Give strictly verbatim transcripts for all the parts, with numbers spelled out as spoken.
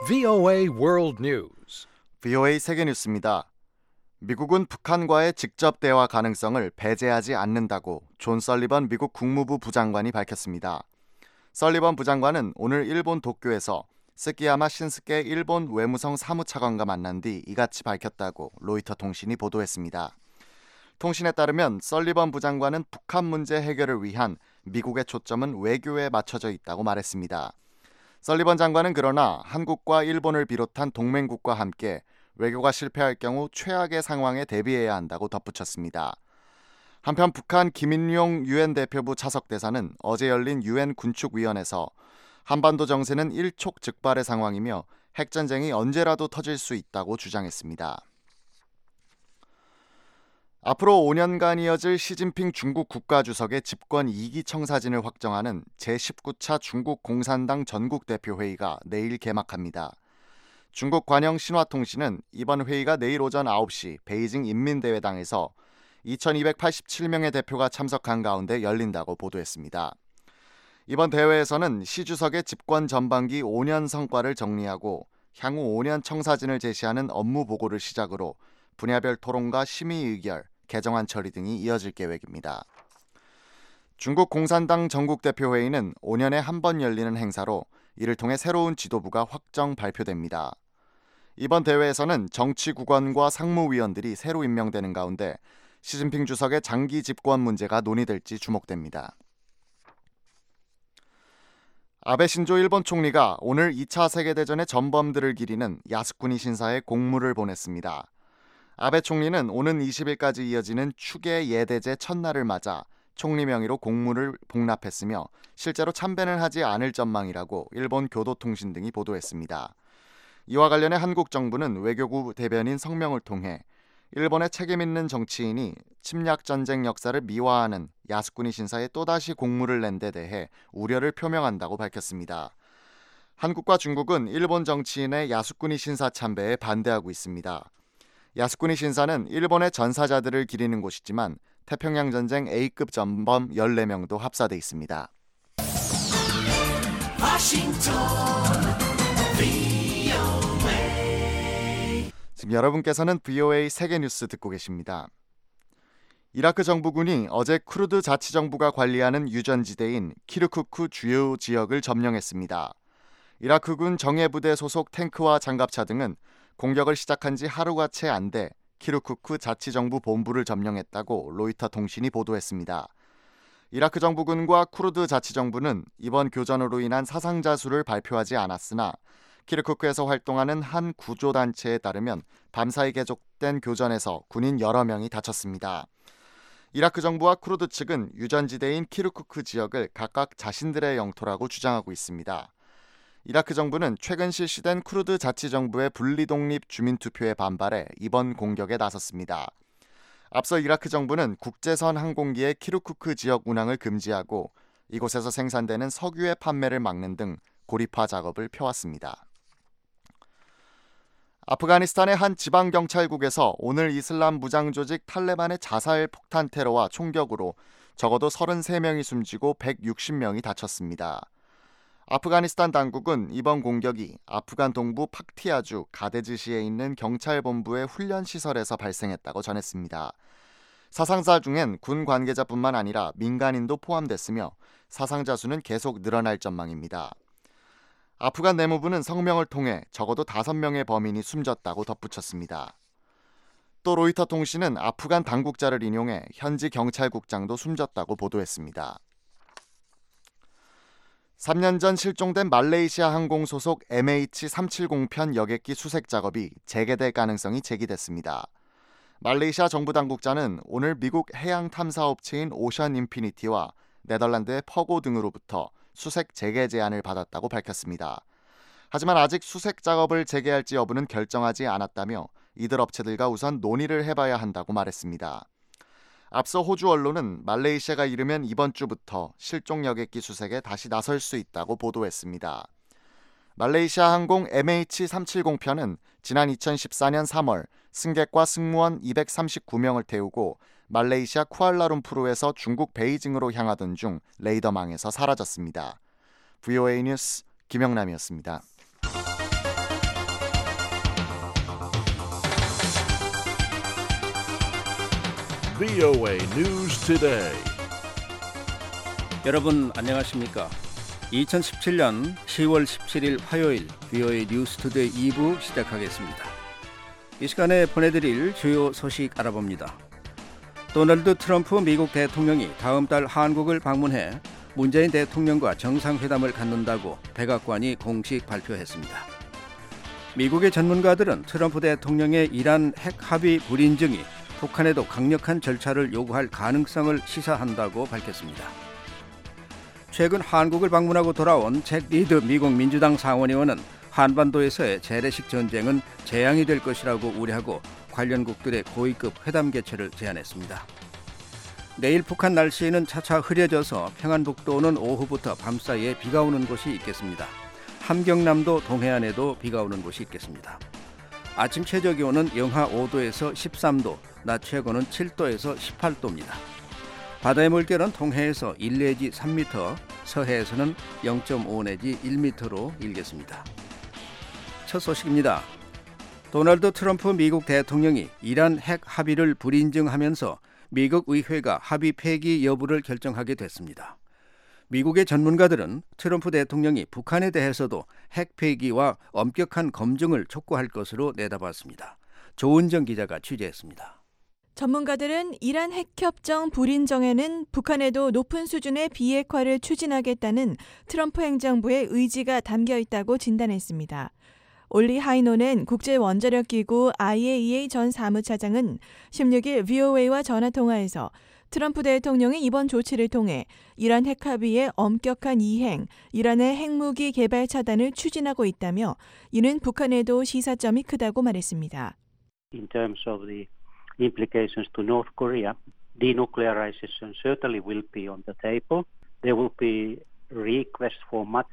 브이오에이 World News. 브이오에이 세계뉴스입니다. 미국은 북한과의 직접 대화 가능성을 배제하지 않는다고 존 설리번 미국 국무부 부장관이 밝혔습니다. 설리번 부장관은 오늘 일본 도쿄에서 스기야마 신스케 일본 외무성 사무차관과 만난 뒤 이같이 밝혔다고 로이터 통신이 보도했습니다. 통신에 따르면 설리번 부장관은 북한 문제 해결을 위한 미국의 초점은 외교에 맞춰져 있다고 말했습니다. 설리번 장관은 그러나 한국과 일본을 비롯한 동맹국과 함께 외교가 실패할 경우 최악의 상황에 대비해야 한다고 덧붙였습니다. 한편 북한 김인용 유엔 대표부 차석대사는 어제 열린 유엔 군축위원회에서 한반도 정세는 일촉즉발의 상황이며 핵전쟁이 언제라도 터질 수 있다고 주장했습니다. 앞으로 오 년간 이어질 시진핑 중국 국가주석의 집권 이 기 청사진을 확정하는 제십구 차 중국 공산당 전국대표회의가 내일 개막합니다. 중국 관영 신화통신은 이번 회의가 내일 오전 아홉 시 베이징 인민대회당에서 이천이백팔십칠 명의 대표가 참석한 가운데 열린다고 보도했습니다. 이번 대회에서는 시 주석의 집권 전반기 오 년 성과를 정리하고 향후 오 년 청사진을 제시하는 업무 보고를 시작으로 분야별 토론과 심의 의결, 개정안 처리 등이 이어질 계획입니다. 중국 공산당 전국대표회의는 오 년에 한 번 열리는 행사로 이를 통해 새로운 지도부가 확정 발표됩니다. 이번 대회에서는 정치국원과 상무위원들이 새로 임명되는 가운데 시진핑 주석의 장기 집권 문제가 논의될지 주목됩니다. 아베 신조 일본 총리가 오늘 이 차 세계대전의 전범들을 기리는 야스쿠니 신사에 공물을 보냈습니다. 아베 총리는 오는 이십 일까지 이어지는 추계 예대제 첫날을 맞아 총리 명의로 공물을 복납했으며 실제로 참배는 하지 않을 전망이라고 일본 교도통신 등이 보도했습니다. 이와 관련해 한국 정부는 외교부 대변인 성명을 통해 일본의 책임있는 정치인이 침략전쟁 역사를 미화하는 야스쿠니 신사에 또다시 공물을 낸 데 대해 우려를 표명한다고 밝혔습니다. 한국과 중국은 일본 정치인의 야스쿠니 신사 참배에 반대하고 있습니다. 야스쿠니 신사는 일본의 전사자들을 기리는 곳이지만 태평양 전쟁 A급 전범 열네 명도 합사돼 있습니다. 지금 여러분께서는 브이오에이 세계뉴스 듣고 계십니다. 이라크 정부군이 어제 쿠르드 자치정부가 관리하는 유전지대인 키르쿠크 주요 지역을 점령했습니다. 이라크군 정예부대 소속 탱크와 장갑차 등은 공격을 시작한 지 하루가 채 안 돼 키르쿠크 자치정부 본부를 점령했다고 로이터 통신이 보도했습니다. 이라크 정부군과 쿠르드 자치정부는 이번 교전으로 인한 사상자 수를 발표하지 않았으나 키르쿠크에서 활동하는 한 구조단체에 따르면 밤사이 계속된 교전에서 군인 여러 명이 다쳤습니다. 이라크 정부와 쿠르드 측은 유전지대인 키르쿠크 지역을 각각 자신들의 영토라고 주장하고 있습니다. 이라크 정부는 최근 실시된 쿠르드 자치정부의 분리독립 주민투표에 반발해 이번 공격에 나섰습니다. 앞서 이라크 정부는 국제선 항공기의 키르쿠크 지역 운항을 금지하고 이곳에서 생산되는 석유의 판매를 막는 등 고립화 작업을 펴왔습니다. 아프가니스탄의 한 지방경찰국에서 오늘 이슬람 무장조직 탈레반의 자살 폭탄 테러와 총격으로 적어도 서른세 명이 숨지고 백육십 명이 다쳤습니다. 아프가니스탄 당국은 이번 공격이 아프간 동부 팍티아주 가데즈시에 있는 경찰본부의 훈련시설에서 발생했다고 전했습니다. 사상자 중엔 군 관계자뿐만 아니라 민간인도 포함됐으며 사상자 수는 계속 늘어날 전망입니다. 아프간 내무부는 성명을 통해 적어도 다섯 명의 범인이 숨졌다고 덧붙였습니다. 또 로이터 통신은 아프간 당국자를 인용해 현지 경찰국장도 숨졌다고 보도했습니다. 삼 년 전 실종된 말레이시아 항공 소속 엠에이치 삼백칠십 편 여객기 수색 작업이 재개될 가능성이 제기됐습니다. 말레이시아 정부 당국자는 오늘 미국 해양 탐사업체인 오션 인피니티와 네덜란드의 퍼고 등으로부터 수색 재개 제안을 받았다고 밝혔습니다. 하지만 아직 수색 작업을 재개할지 여부는 결정하지 않았다며 이들 업체들과 우선 논의를 해봐야 한다고 말했습니다. 앞서 호주 언론은 말레이시아가 이르면 이번 주부터 실종 여객기 수색에 다시 나설 수 있다고 보도했습니다. 말레이시아 항공 엠에이치 삼백칠십 편은 지난 이천십사 년 삼월 승객과 승무원 이백삼십구 명을 태우고 말레이시아 쿠알라룸푸르에서 중국 베이징으로 향하던 중 레이더망에서 사라졌습니다. 브이오에이 뉴스 김영남이었습니다. 브이오에이 News Today. 여러분 안녕하십니까? 이천십칠년 시월 십칠일 화요일 브이오에이 뉴스 투데이 이 부 시작하겠습니다. 이 시간에 보내드릴 주요 소식 알아봅니다. 도널드 트럼프 미국 대통령이 다음 달 한국을 방문해 문재인 대통령과 정상회담을 갖는다고 백악관이 공식 발표했습니다. 미국의 전문가들은 트럼프 대통령의 이란 핵 합의 불인증이 북한에도 강력한 절차를 요구할 가능성을 시사한다고 밝혔습니다. 최근 한국을 방문하고 돌아온 잭 리드 미국 민주당 상원의원은 한반도에서의 재래식 전쟁은 재앙이 될 것이라고 우려하고 관련국들의 고위급 회담 개최를 제안했습니다. 내일 북한 날씨는 차차 흐려져서 평안북도는 오후부터 밤사이에 비가 오는 곳이 있겠습니다. 함경남도 동해안에도 비가 오는 곳이 있겠습니다. 아침 최저기온은 영하 오도에서 십삼도, 낮 최고는 칠도에서 십팔도입니다. 바다의 물결은 동해에서 일 내지 삼 미터, 서해에서는 영 점 오 내지 일 미터로 일겠습니다. 첫 소식입니다. 도널드 트럼프 미국 대통령이 이란 핵 합의를 불인증하면서 미국 의회가 합의 폐기 여부를 결정하게 됐습니다. 미국의 전문가들은 트럼프 대통령이 북한에 대해서도 핵 폐기와 엄격한 검증을 촉구할 것으로 내다봤습니다. 조은정 기자가 취재했습니다. 전문가들은 이란 핵협정 불인정에는 북한에도 높은 수준의 비핵화를 추진하겠다는 트럼프 행정부의 의지가 담겨 있다고 진단했습니다. 올리 하이노넨 국제원자력기구 아이에이이에이 전 사무차장은 십육일 브이오에이와 전화통화에서 트럼프 대통령이 이번 조치를 통해 이란 핵합의의 엄격한 이행, 이란의 핵무기 개발 차단을 추진하고 있다며 이는 북한에도 시사점이 크다고 말했습니다. In terms of the implications to North Korea, denuclearization certainly will be on the table. There will be requests for much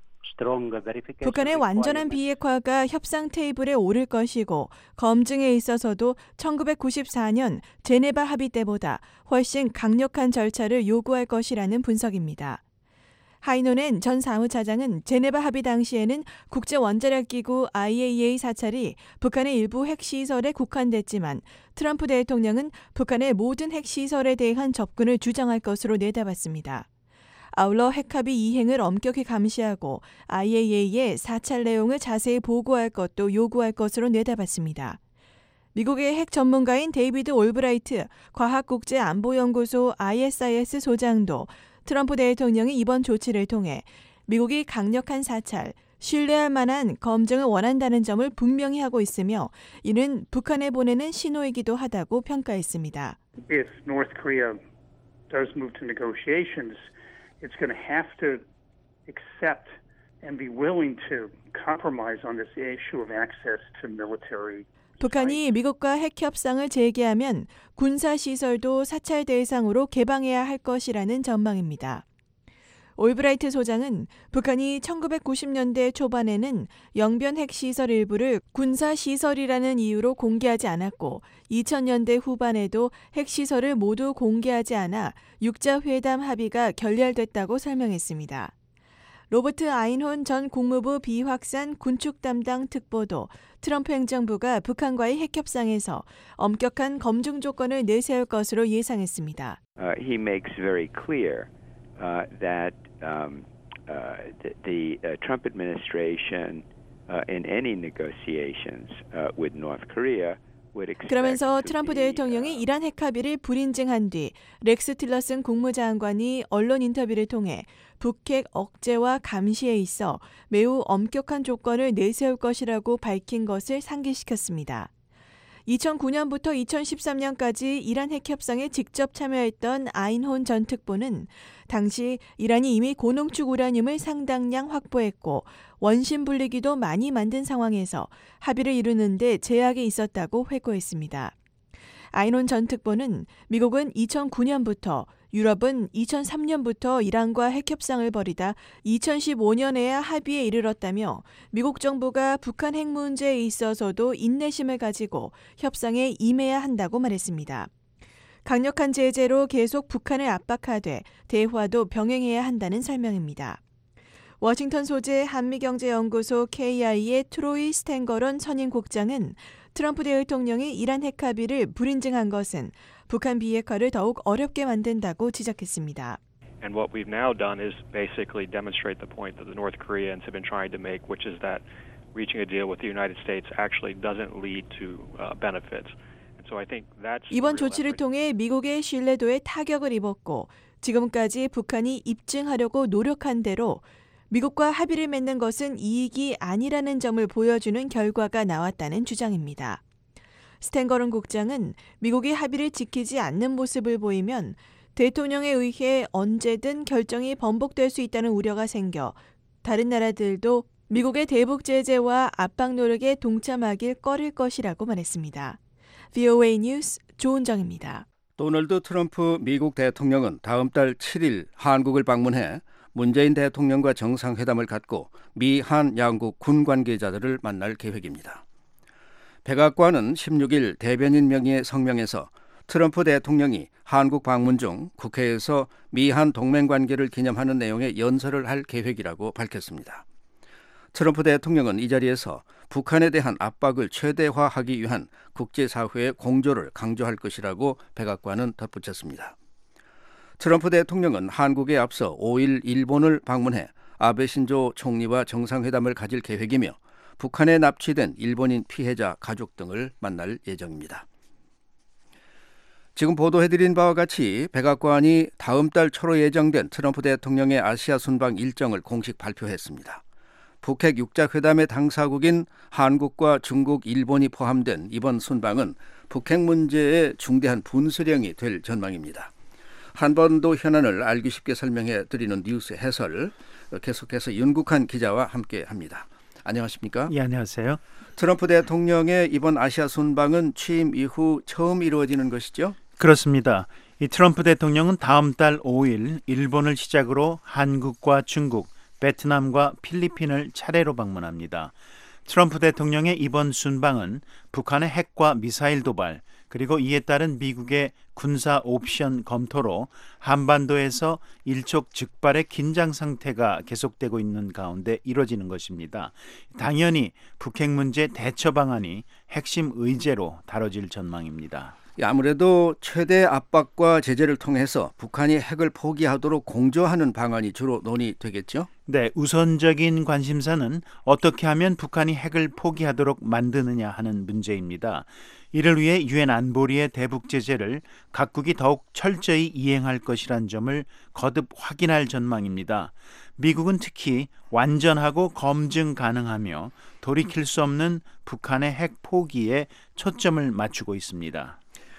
북한의 완전한 비핵화가 협상 테이블에 오를 것이고 검증에 있어서도 천구백구십사년 제네바 합의 때보다 훨씬 강력한 절차를 요구할 것이라는 분석입니다. 하이노넨 전 사무차장은 제네바 합의 당시에는 국제원자력기구 아이에이이에이 사찰이 북한의 일부 핵시설에 국한됐지만 트럼프 대통령은 북한의 모든 핵시설에 대한 접근을 주장할 것으로 내다봤습니다. 아울러 핵합의 이행을 엄격히 감시하고 아이에이이에이의 사찰 내용을 자세히 보고할 것도 요구할 것으로 내다봤습니다. 미국의 핵 전문가인 데이비드 올브라이트 과학국제안보연구소 아이에스아이에스 소장도 트럼프 대통령이 이번 조치를 통해 미국이 강력한 사찰, 신뢰할 만한 검증을 원한다는 점을 분명히 하고 있으며 이는 북한에 보내는 신호이기도 하다고 평가했습니다. If North Korea does move to negotiations, it's going to have to accept and be willing to compromise on this issue of access to military. 북한이 미국과 핵 협상을 재개하면 군사 시설도 사찰 대상으로 개방해야 할 것이라는 전망입니다. 올브라이트 소장은 북한이 천구백구십년대 초반에는 영변 핵시설 일부를 군사시설이라는 이유로 공개하지 않았고 이천년대 후반에도 핵시설을 모두 공개하지 않아 육자회담 합의가 결렬됐다고 설명했습니다. 로버트 아인혼 전 국무부 비확산 군축 담당 특보도 트럼프 행정부가 북한과의 핵협상에서 엄격한 검증 조건을 내세울 것으로 예상했습니다. Uh, he makes very clear uh, that um, uh, the, the uh, Trump administration uh, in any negotiations uh, with North Korea 그러면서 트럼프 대통령이 이란 핵합의를 불인증한 뒤 렉스 틸러슨 국무장관이 언론 인터뷰를 통해 북핵 억제와 감시에 있어 매우 엄격한 조건을 내세울 것이라고 밝힌 것을 상기시켰습니다. 이천구년부터 이천십삼년까지 이란 핵협상에 직접 참여했던 아인혼 전 특보는 당시 이란이 이미 고농축 우라늄을 상당량 확보했고 원심 분리기도 많이 만든 상황에서 합의를 이루는 데 제약이 있었다고 회고했습니다. 아인혼 전 특보는 미국은 이천구년부터 유럽은 이천삼년부터 이란과 핵협상을 벌이다 이천십오년에야 합의에 이르렀다며 미국 정부가 북한 핵 문제에 있어서도 인내심을 가지고 협상에 임해야 한다고 말했습니다. 강력한 제재로 계속 북한을 압박하되 대화도 병행해야 한다는 설명입니다. 워싱턴 소재 한미경제연구소 케이아이의 트로이 스탠거런 선임국장은 트럼프 대통령이 이란 핵합의를 불인증한 것은 북한 비핵화를 더욱 어렵게 만든다고 지적했습니다. And what we've now done is basically demonstrate the point that the North Koreans have been trying to make, which is that reaching a deal with the United States actually doesn't lead to uh, benefits. And so I think that's 이번 the real 조치를 effort. 통해 미국의 신뢰도에 타격을 입었고 지금까지 북한이 입증하려고 노력한 대로 미국과 합의를 맺는 것은 이익이 아니라는 점을 보여주는 결과가 나왔다는 주장입니다. 스탠거런 국장은 미국이 합의를 지키지 않는 모습을 보이면 대통령에 의해 언제든 결정이 번복될 수 있다는 우려가 생겨 다른 나라들도 미국의 대북 제재와 압박 노력에 동참하길 꺼릴 것이라고 말했습니다. 브이오에이 뉴스 조은정입니다. 도널드 트럼프 미국 대통령은 다음 달 칠 일 한국을 방문해 문재인 대통령과 정상회담을 갖고 미, 한 양국 군 관계자들을 만날 계획입니다. 백악관은 십육 일 대변인 명의의 성명에서 트럼프 대통령이 한국 방문 중 국회에서 미한 동맹 관계를 기념하는 내용의 연설을 할 계획이라고 밝혔습니다. 트럼프 대통령은 이 자리에서 북한에 대한 압박을 최대화하기 위한 국제사회의 공조를 강조할 것이라고 백악관은 덧붙였습니다. 트럼프 대통령은 한국에 앞서 오 일 일본을 방문해 아베 신조 총리와 정상회담을 가질 계획이며 북한에 납치된 일본인 피해자 가족 등을 만날 예정입니다. 지금 보도해드린 바와 같이 백악관이 다음 달 초로 예정된 트럼프 대통령의 아시아 순방 일정을 공식 발표했습니다. 북핵 육자회담의 당사국인 한국과 중국, 일본이 포함된 이번 순방은 북핵 문제의 중대한 분수령이 될 전망입니다. 한반도 현안을 알기 쉽게 설명해 드리는 뉴스 해설 계속해서 윤국한 기자와 함께합니다. 안녕하십니까? 예, 안녕하세요. 트럼프 대통령의 이번 아시아 순방은 취임 이후 처음 이루어지는 것이죠? 그렇습니다. 이 트럼프 대통령은 다음 달 오 일 일본을 시작으로 한국과 중국, 베트남과 필리핀을 차례로 방문합니다. 트럼프 대통령의 이번 순방은 북한의 핵과 미사일 도발, 그리고 이에 따른 미국의 군사 옵션 검토로 한반도에서 일촉즉발의 긴장 상태가 계속되고 있는 가운데 이뤄지는 것입니다. 당연히 북핵 문제 대처 방안이 핵심 의제로 다뤄질 전망입니다. 아무래도 최대 압박과 제재를 통해서 북한이 핵을 포기하도록 공조하는 방안이 주로 논의되겠죠? 네, 우선적인 관심사는 어떻게 하면 북한이 핵을 포기하도록 만드느냐 하는 문제입니다. 이를 위해 유엔 안보리의 대북 제재를 각국이 더욱 철저히 이행할 것이란 점을 거듭 확인할 전망입니다. 미국은 특히 완전하고 검증 가능하며 돌이킬 수 없는 북한의 핵 포기에 초점을 맞추고 있습니다.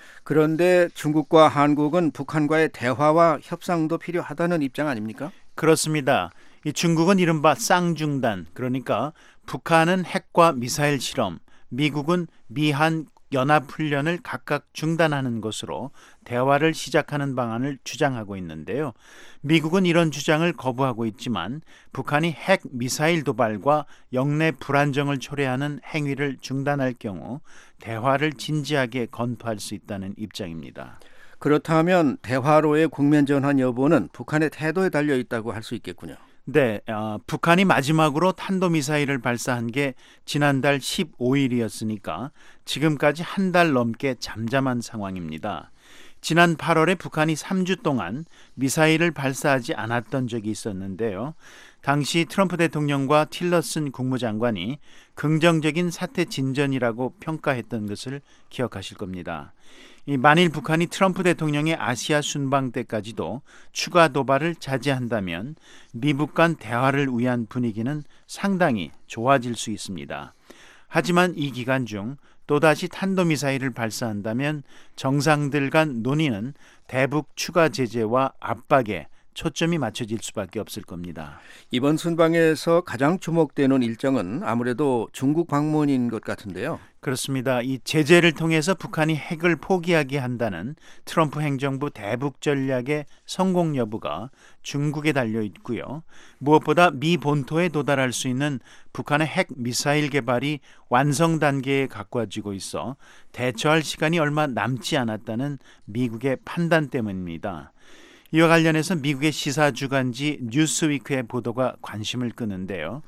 그런데 중국과 한국은 북한과의 대화와 협상도 필요하다는 입장 아닙니까? 그렇습니다. 이 중국은 이른바 쌍중단, 그러니까 북한은 핵과 미사일 실험, 미국은 미한 연합훈련을 각각 중단하는 것으로 대화를 시작하는 방안을 주장하고 있는데요. 미국은 이런 주장을 거부하고 있지만 북한이 핵 미사일 도발과 영내 불안정을 초래하는 행위를 중단할 경우 대화를 진지하게 검토할 수 있다는 입장입니다. 그렇다면 대화로의 국면 전환 여부는 북한의 태도에 달려 있다고 할 수 있겠군요. 네, 어, 북한이 마지막으로 탄도미사일을 발사한 게 지난달 십오 일이었으니까 지금까지 한 달 넘게 잠잠한 상황입니다. 지난 팔월에 북한이 삼 주 동안 미사일을 발사하지 않았던 적이 있었는데요. 당시 트럼프 대통령과 틸러슨 국무장관이 긍정적인 사태 진전이라고 평가했던 것을 기억하실 겁니다. 이 만일 북한이 트럼프 대통령의 아시아 순방 때까지도 추가 도발을 자제한다면 미북 간 대화를 위한 분위기는 상당히 좋아질 수 있습니다. 하지만 이 기간 중 또다시 탄도미사일을 발사한다면 정상들 간 논의는 대북 추가 제재와 압박에 초점이 맞춰질 수밖에 없을 겁니다. 이번 순방에서 가장 주목되는 일정은 아무래도 중국 방문인 것 같은데요. 그렇습니다. 이 제재를 통해서 북한이 핵을 포기하게 한다는 트럼프 행정부 대북 전략의 성공 여부가 중국에 달려 있고요. 무엇보다 미 본토에 도달할 수 있는 북한의 핵 미사일 개발이 완성 단계에 가까워지고 있어 대처할 시간이 얼마 남지 않았다는 미국의 판단 때문입니다. 이와 관련해서 미국의 시사 주간지 뉴스위크의 보도가 관심을 끄는데요.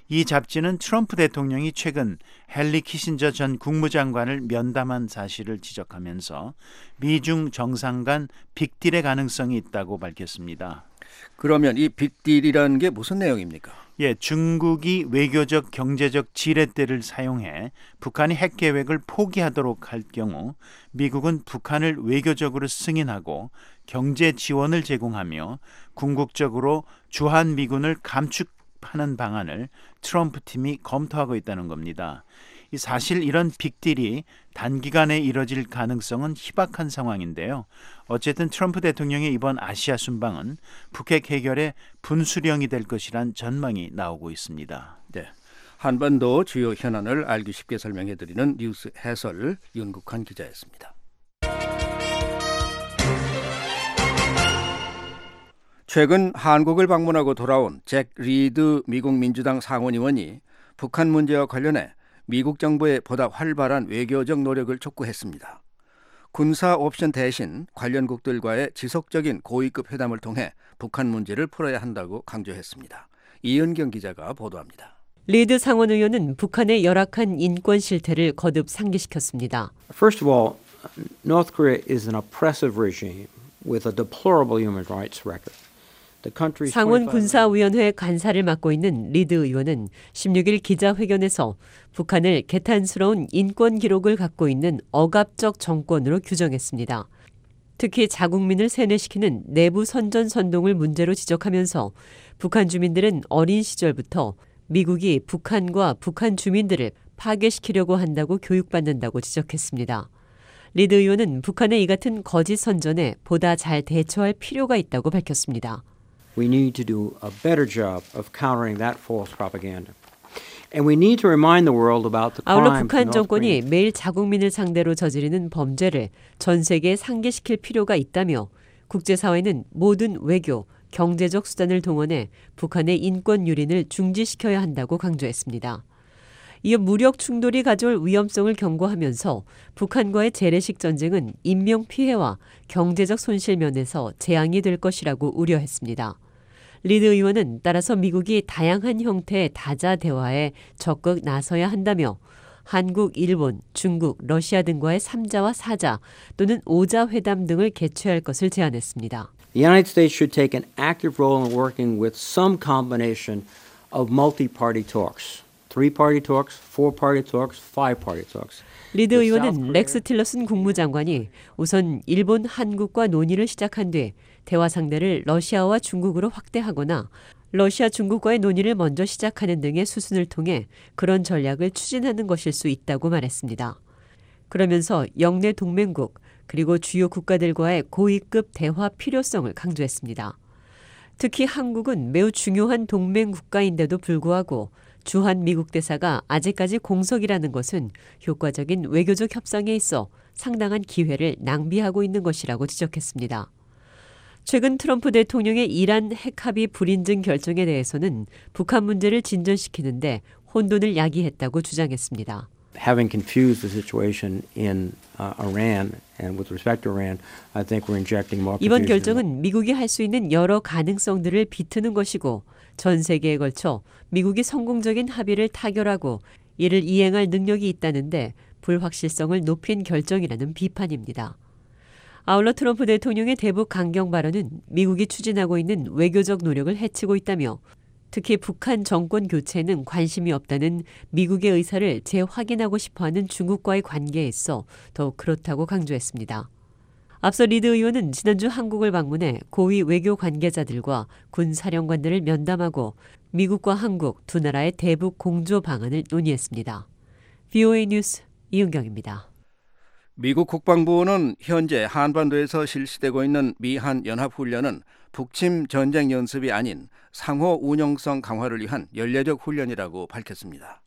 이 잡지는 트럼프 대통령이 최근 헨리 키신저 전 국무장관을 면담한 사실을 지적하면서 미중 정상 간 빅딜의 가능성이 있다고 밝혔습니다. 그러면 이 빅딜이라는 게 무슨 내용입니까? 예, 중국이 외교적, 경제적 지렛대를 사용해 북한이 핵 계획을 포기하도록 할 경우 미국은 북한을 외교적으로 승인하고 경제 지원을 제공하며 궁극적으로 주한미군을 감축하는 방안을 트럼프 팀이 검토하고 있다는 겁니다. 이 사실 이런 빅딜이 단기간에 이뤄질 가능성은 희박한 상황인데요. 어쨌든 트럼프 대통령의 이번 아시아 순방은 북핵 해결의 분수령이 될 것이란 전망이 나오고 있습니다. 네, 한반도 주요 현안을 알기 쉽게 설명해드리는 뉴스 해설 윤국환 기자였습니다. 최근 한국을 방문하고 돌아온 잭 리드 미국 민주당 상원의원이 북한 문제와 관련해 미국 정부의 보다 활발한 외교적 노력을 촉구했습니다. 군사 옵션 대신 관련국들과의 지속적인 고위급 회담을 통해 북한 문제를 풀어야 한다고 강조했습니다. 이은경 기자가 보도합니다. 리드 상원의원은 북한의 열악한 인권 실태를 거듭 상기시켰습니다. First of all, North Korea is an oppressive regime with a deplorable human rights record. 상원 군사위원회 간사를 맡고 있는 리드 의원은 십육 일 기자회견에서 북한을 개탄스러운 인권 기록을 갖고 있는 억압적 정권으로 규정했습니다. 특히 자국민을 세뇌시키는 내부 선전선동을 문제로 지적하면서 북한 주민들은 어린 시절부터 미국이 북한과 북한 주민들을 파괴시키려고 한다고 교육받는다고 지적했습니다. 리드 의원은 북한의 이 같은 거짓 선전에 보다 잘 대처할 필요가 있다고 밝혔습니다. We need to do a better job of countering that false propaganda. And we need to remind the world about the 아울러 crimes 북한 North 정권이 Korean. 매일 자국민을 상대로 저지르는 범죄를 전 세계에 상기시킬 필요가 있다며 국제사회는 모든 외교, 경제적 수단을 동원해 북한의 인권 유린을 중지시켜야 한다고 강조했습니다. 이어 무력 충돌이 가져올 위험성을 경고하면서 북한과의 재래식 전쟁은 인명피해와 경제적 손실 면에서 재앙이 될 것이라고 우려했습니다. 리드 의원은 따라서 미국이 다양한 형태의 다자 대화에 적극 나서야 한다며 한국, 일본, 중국, 러시아 등과의 삼자와 사자 또는 오자 회담 등을 개최할 것을 제안했습니다. The United States should take an active role in working with some combination of multi-party talks. Three-party talks, four-party talks, five-party talks. 리드 의원은 렉스 틸러슨 국무장관이 우선 일본, 한국과 논의를 시작한 뒤 대화 상대를 러시아와 중국으로 확대하거나 러시아, 중국과의 논의를 먼저 시작하는 등의 수순을 통해 그런 전략을 추진하는 것일 수 있다고 말했습니다. 그러면서 영내 동맹국 그리고 주요 국가들과의 고위급 대화 필요성을 강조했습니다. 특히 한국은 매우 중요한 동맹 국가인데도 불구하고 주한 미국 대사가 아직까지 공석이라는 것은 효과적인 외교적 협상에 있어 상당한 기회를 낭비하고 있는 것이라고 지적했습니다. 최근 트럼프 대통령의 이란 핵합의 불인증 결정에 대해서는 북한 문제를 진전시키는데 혼돈을 야기했다고 주장했습니다. Having confused the situation in uh, Iran and with respect to Iran, I think we're injecting more confusion. 이번 결정은 미국이 할 수 있는 여러 가능성들을 비트는 것이고 전 세계에 걸쳐 미국이 성공적인 합의를 타결하고 이를 이행할 능력이 있다는데 불확실성을 높인 결정이라는 비판입니다. 아울러 트럼프 대통령의 대북 강경 발언은 미국이 추진하고 있는 외교적 노력을 해치고 있다며 특히 북한 정권 교체에는 관심이 없다는 미국의 의사를 재확인하고 싶어하는 중국과의 관계에 있어 더욱 그렇다고 강조했습니다. 앞서 리드 의원은 지난주 한국을 방문해 고위 외교 관계자들과 군 사령관들을 면담하고 미국과 한국 두 나라의 대북 공조 방안을 논의했습니다. 브이오에이 뉴스 이은경입니다. 미국 국방부는 현재 한반도에서 실시되고 있는 미한 연합훈련은 북침 전쟁 연습이 아닌 상호 운용성 강화를 위한 연례적 훈련이라고 밝혔습니다.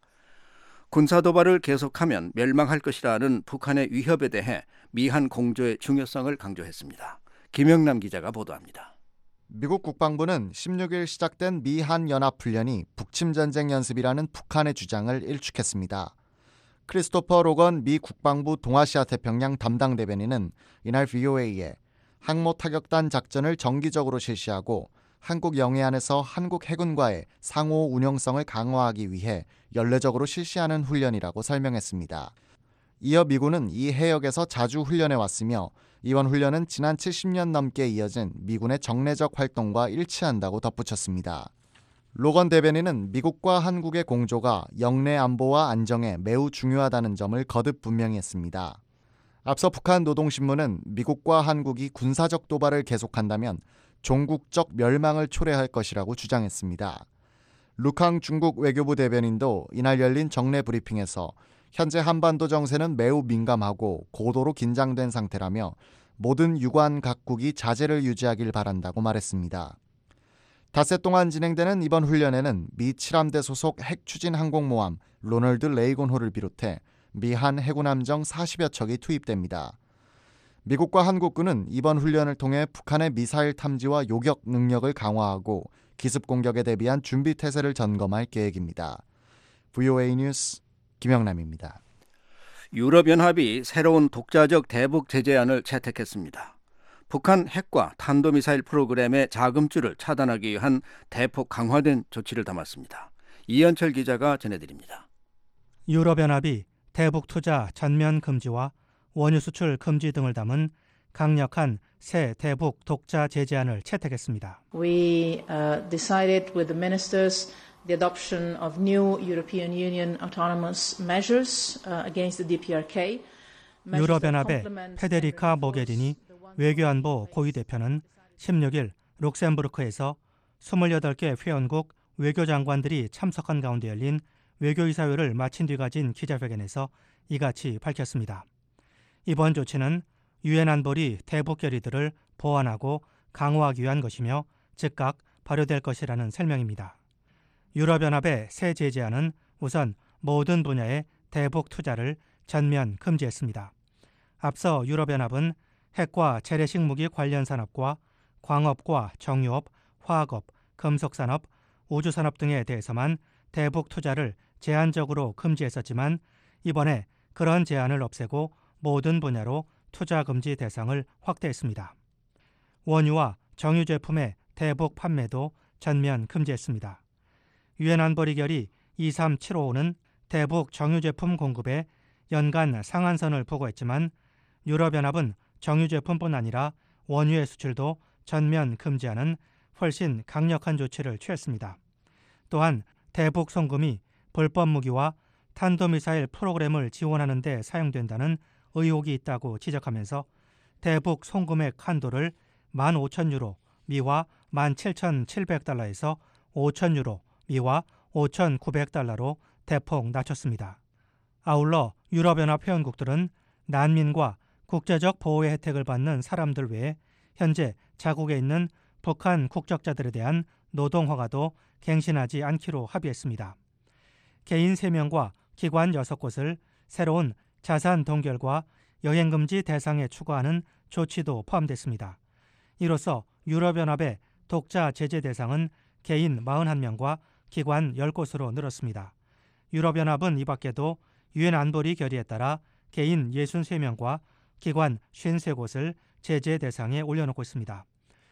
군사 도발을 계속하면 멸망할 것이라는 북한의 위협에 대해 미한 공조의 중요성을 강조했습니다. 김영남 기자가 보도합니다. 미국 국방부는 십육 일 시작된 미한 연합훈련이 북침 전쟁 연습이라는 북한의 주장을 일축했습니다. 크리스토퍼 로건 미 국방부 동아시아 태평양 담당 대변인은 이날 브이오에이에 항모 타격단 작전을 정기적으로 실시하고 한국 영해안에서 한국 해군과의 상호 운용성을 강화하기 위해 연례적으로 실시하는 훈련이라고 설명했습니다. 이어 미군은 이 해역에서 자주 훈련해 왔으며 이번 훈련은 지난 칠십 년 넘게 이어진 미군의 정례적 활동과 일치한다고 덧붙였습니다. 로건 대변인은 미국과 한국의 공조가 영내 안보와 안정에 매우 중요하다는 점을 거듭 분명히 했습니다. 앞서 북한 노동신문은 미국과 한국이 군사적 도발을 계속한다면 종국적 멸망을 초래할 것이라고 주장했습니다. 루캉 중국 외교부 대변인도 이날 열린 정례 브리핑에서 현재 한반도 정세는 매우 민감하고 고도로 긴장된 상태라며 모든 유관 각국이 자제를 유지하길 바란다고 말했습니다. 닷새 동안 진행되는 이번 훈련에는 미 칠함대 소속 핵추진 항공모함 로널드 레이건호를 비롯해 미한 해군함정 사십여 척이 투입됩니다. 미국과 한국군은 이번 훈련을 통해 북한의 미사일 탐지와 요격 능력을 강화하고 기습 공격에 대비한 준비 태세를 점검할 계획입니다. 브이오에이 뉴스 김영남입니다. 유럽연합이 새로운 독자적 대북 제재안을 채택했습니다. 북한 핵과 탄도미사일 프로그램의 자금줄을 차단하기 위한 대폭 강화된 조치를 담았습니다. 이현철 기자가 전해드립니다. 유럽연합이 대북 투자 전면 금지와 원유 수출 금지 등을 담은 강력한 새 대북 독자 제재안을 채택했습니다. We uh, decided with the ministers the adoption of new European Union autonomous measures uh, against the 디피아르케이. 유럽연합의 페데리카 모게리니 외교안보 고위대표는 십육 일 룩셈부르크에서 이십팔 개 회원국 외교장관들이 참석한 가운데 열린 외교이사회를 마친 뒤 가진 기자회견에서 이같이 밝혔습니다. 이번 조치는 유엔 안보리 대북 결의들을 보완하고 강화하기 위한 것이며 즉각 발효될 것이라는 설명입니다. 유럽연합의 새 제재안은 우선 모든 분야의 대북 투자를 전면 금지했습니다. 앞서 유럽연합은 핵과 재래식 무기 관련 산업과 광업과 정유업, 화학업, 금속산업, 우주산업 등에 대해서만 대북 투자를 제한적으로 금지했었지만 이번에 그런 제한을 없애고 모든 분야로 투자 금지 대상을 확대했습니다. 원유와 정유 제품의 대북 판매도 전면 금지했습니다. 유엔 안보리 결의 이삼칠오오는 대북 정유 제품 공급에 연간 상한선을 보고했지만 유럽연합은 정유 제품뿐 아니라 원유의 수출도 전면 금지하는 훨씬 강력한 조치를 취했습니다. 또한 대북 송금이 불법 무기와 탄도미사일 프로그램을 지원하는 데 사용된다는 의혹이 있다고 지적하면서 대북 송금액 한도를 만 오천 유로, 미화 만 칠천칠백 달러에서 오천 유로, 미화 오천구백 달러로 대폭 낮췄습니다. 아울러 유럽연합 회원국들은 난민과 국제적 보호의 혜택을 받는 사람들 외에 현재 자국에 있는 북한 국적자들에 대한 노동 허가도 갱신하지 않기로 합의했습니다. 개인 세 명과 기관 여섯 곳을 새로운 자산 동결과 여행금지 대상에 추가하는 조치도 포함됐습니다. 이로써 유럽연합의 독자 제재 대상은 개인 사십일 명과 기관 십 곳으로 늘었습니다. 유럽연합은 이 밖에도 유엔 안보리 결의에 따라 개인 육십삼 명과 기관 오십삼 곳을 제재 대상에 올려놓고 있습니다.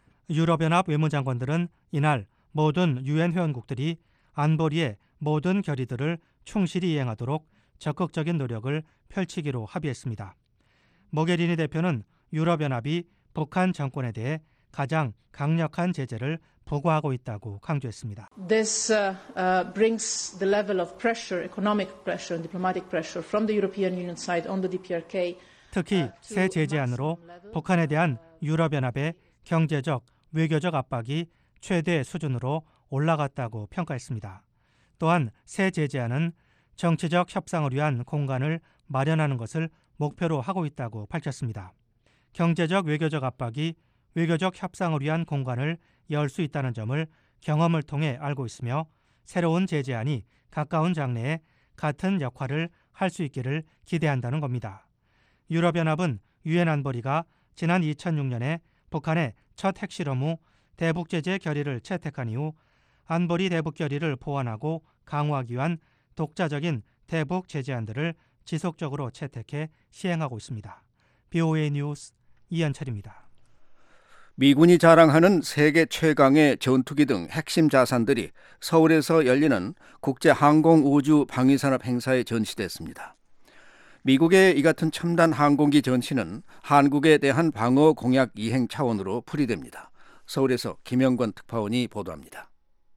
유럽연합 외무장관들은 이날 모든 유엔 회원국들이 안보리의 모든 결의들을 충실히 이행하도록 적극적인 노력을 펼치기로 합의했습니다. 모게리니 대표는 유럽연합이 북한 정권에 대해 가장 강력한 제재를 부과하고 있다고 강조했습니다. This uh, uh, brings the level of pressure, economic pressure and diplomatic pressure from the European Union side on the 디피아르케이. 특히 새 제재안으로 북한에 대한 유럽연합의 경제적, 외교적 압박이 최대 수준으로 올라갔다고 평가했습니다. 또한 새 제재안은 정치적 협상을 위한 공간을 마련하는 것을 목표로 하고 있다고 밝혔습니다. 경제적, 외교적 압박이 외교적 협상을 위한 공간을 열 수 있다는 점을 경험을 통해 알고 있으며 새로운 제재안이 가까운 장래에 같은 역할을 할 수 있기를 기대한다는 겁니다. 유럽연합은 유엔 안보리가 지난 이천육 년에 북한의 첫 핵실험 후 대북제재 결의를 채택한 이후 안보리 대북 결의를 보완하고 강화하기 위한 독자적인 대북 제재안들을 지속적으로 채택해 시행하고 있습니다. 브이오에이 뉴스 이현철입니다. 미군이 자랑하는 세계 최강의 전투기 등 핵심 자산들이 서울에서 열리는 국제항공우주방위산업 행사에 전시됐습니다. 미국의 이 같은 첨단 항공기 전시는 한국에 대한 방어 공약 이행 차원으로 풀이됩니다. 서울에서 김영권 특파원이 보도합니다.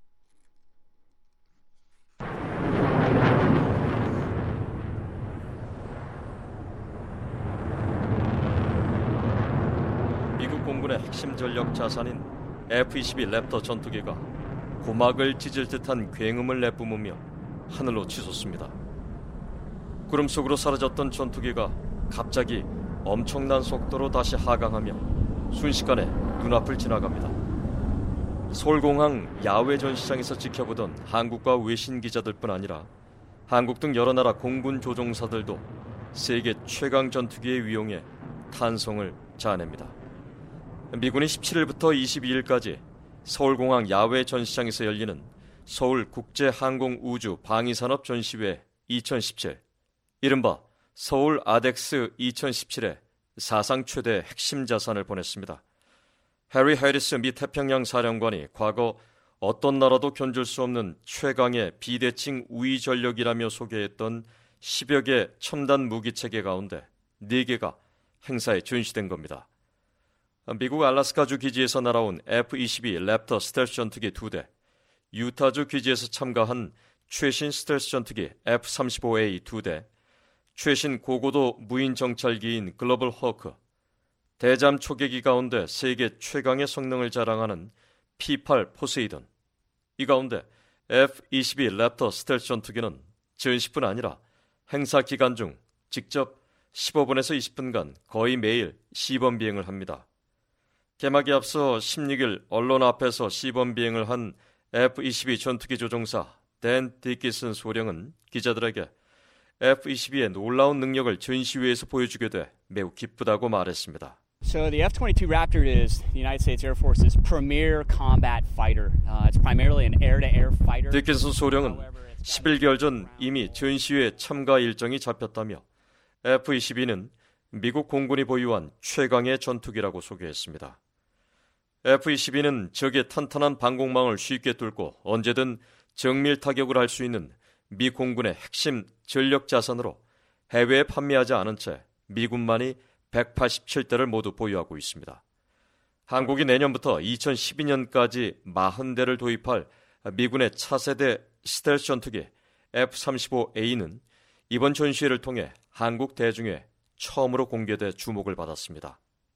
미국 공군의 핵심 전력 자산인 에프 이십이 랩터 전투기가 고막을 찢을 듯한 굉음을 내뿜으며 하늘로 치솟습니다. 구름 속으로 사라졌던 전투기가 갑자기 엄청난 속도로 다시 하강하며 순식간에 눈앞을 지나갑니다. 서울공항 야외 전시장에서 지켜보던 한국과 외신 기자들뿐 아니라 한국 등 여러 나라 공군 조종사들도 세계 최강 전투기의 위용에 탄성을 자아냅니다. 미군이 십칠일부터 이십이일까지 서울공항 야외 전시장에서 열리는 서울국제항공우주방위산업 전시회 이천십칠, 이른바 서울 아덱스 이천십칠에 사상 최대 핵심 자산을 보냈습니다. 해리 해리스 미 태평양 사령관이 과거 어떤 나라도 견줄 수 없는 최강의 비대칭 우위 전력이라며 소개했던 십여 개 첨단 무기 체계 가운데 네 개가 행사에 전시된 겁니다. 미국 알래스카주 기지에서 날아온 에프 이십이 랩터 스텔스 전투기 두 대, 유타주 기지에서 참가한 최신 스텔스 전투기 에프 삼십오 에이 두 대, 최신 고고도 무인 정찰기인 글로벌 호크, 대잠 초계기 가운데 세계 최강의 성능을 자랑하는 피 팔 포세이돈, 이 가운데 에프 이십이 랩터 스텔스 전투기는 전시뿐 아니라 행사 기간 중 직접 십오 분에서 이십 분간 거의 매일 시범 비행을 합니다. 개막에 앞서 십육일 언론 앞에서 시범 비행을 한 에프 이십이 전투기 조종사 댄 디키슨 소령은 기자들에게 에프 이십이의 놀라운 능력을 전시회에서 보여주게 돼 매우 기쁘다고 말했습니다. So the 에프 이십이 Raptor is the United States Air Force's premier combat fighter. Uh, it's primarily an air-to-air fighter. 디키슨 소령은 십일 개월 전 이미 전시회 참가 일정이 잡혔다며 에프 이십이는 미국 공군이 보유한 최강의 전투기라고 소개했습니다. 에프 이십이는 적의 탄탄한 방공망을 쉽게 뚫고 언제든 정밀 타격을 할 수 있는 미 공군의 핵심 전력 자산으로 해외에 판매하지 않은 채 미군만이 백팔십칠 대를 모두 보유하고 있습니다. 한국이 내년부터 이천십이년까지 사십 대를 도입할 미군의 차세대 스텔스 전투기 에프 삼십오 에이는 이번 전시회를 통해 한국 대중에 처음으로 공개돼 주목을 받았습니다.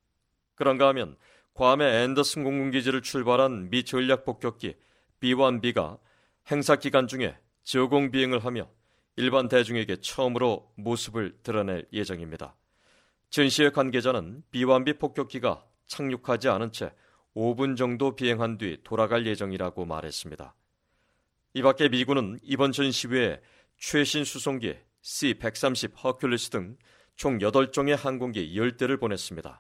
그런가 하면 괌의 앤더슨 공군기지를 출발한 미 전략폭격기 비 원 비가 행사 기간 중에 저공 비행을 하며 일반 대중에게 처음으로 모습을 드러낼 예정입니다. 전시회 관계자는 비 원 비 폭격기가 착륙하지 않은 채 오 분 정도 비행한 뒤 돌아갈 예정이라고 말했습니다. 이 밖에 미군은 이번 전시회에 최신 수송기 씨 백삼십 허큘리스 등 총 여덟 종의 항공기 열 대를 보냈습니다.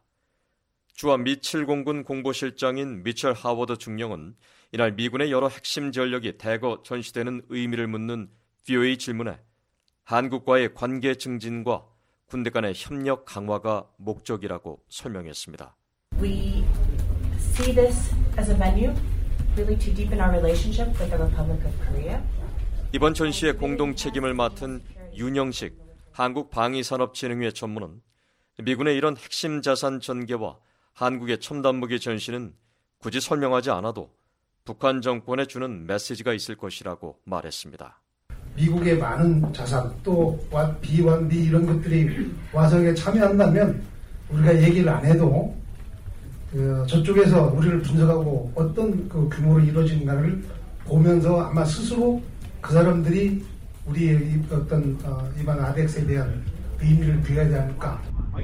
주한 미 칠 공군 공보실장인 미첼 하워드 중령은 이날 미군의 여러 핵심 전력이 대거 전시되는 의미를 묻는 브이오에이 질문에 한국과의 관계 증진과 군대 간의 협력 강화가 목적이라고 설명했습니다. We see this as a venue really to deepen our relationship with the Republic of Korea. 이번 전시의 공동 책임을 맡은 윤영식 한국방위산업진흥회 전무는 미군의 이런 핵심 자산 전개와 한국의 첨단무기 전시는 굳이 설명하지 않아도 북한 정권에 주는 메시지가 있을 것이라고 말했습니다. 미국의 많은 자산 또 비 원 비 이런 것들이 와서 참여한다면 우리가 얘기를 안 해도 그 저쪽에서 우리를 분석하고 어떤 그 규모로 이루어진가를 보면서 아마 스스로 그 사람들이 우리의 어떤 어, 이번 아덱스에 대한 의미를 부여하지 않을까.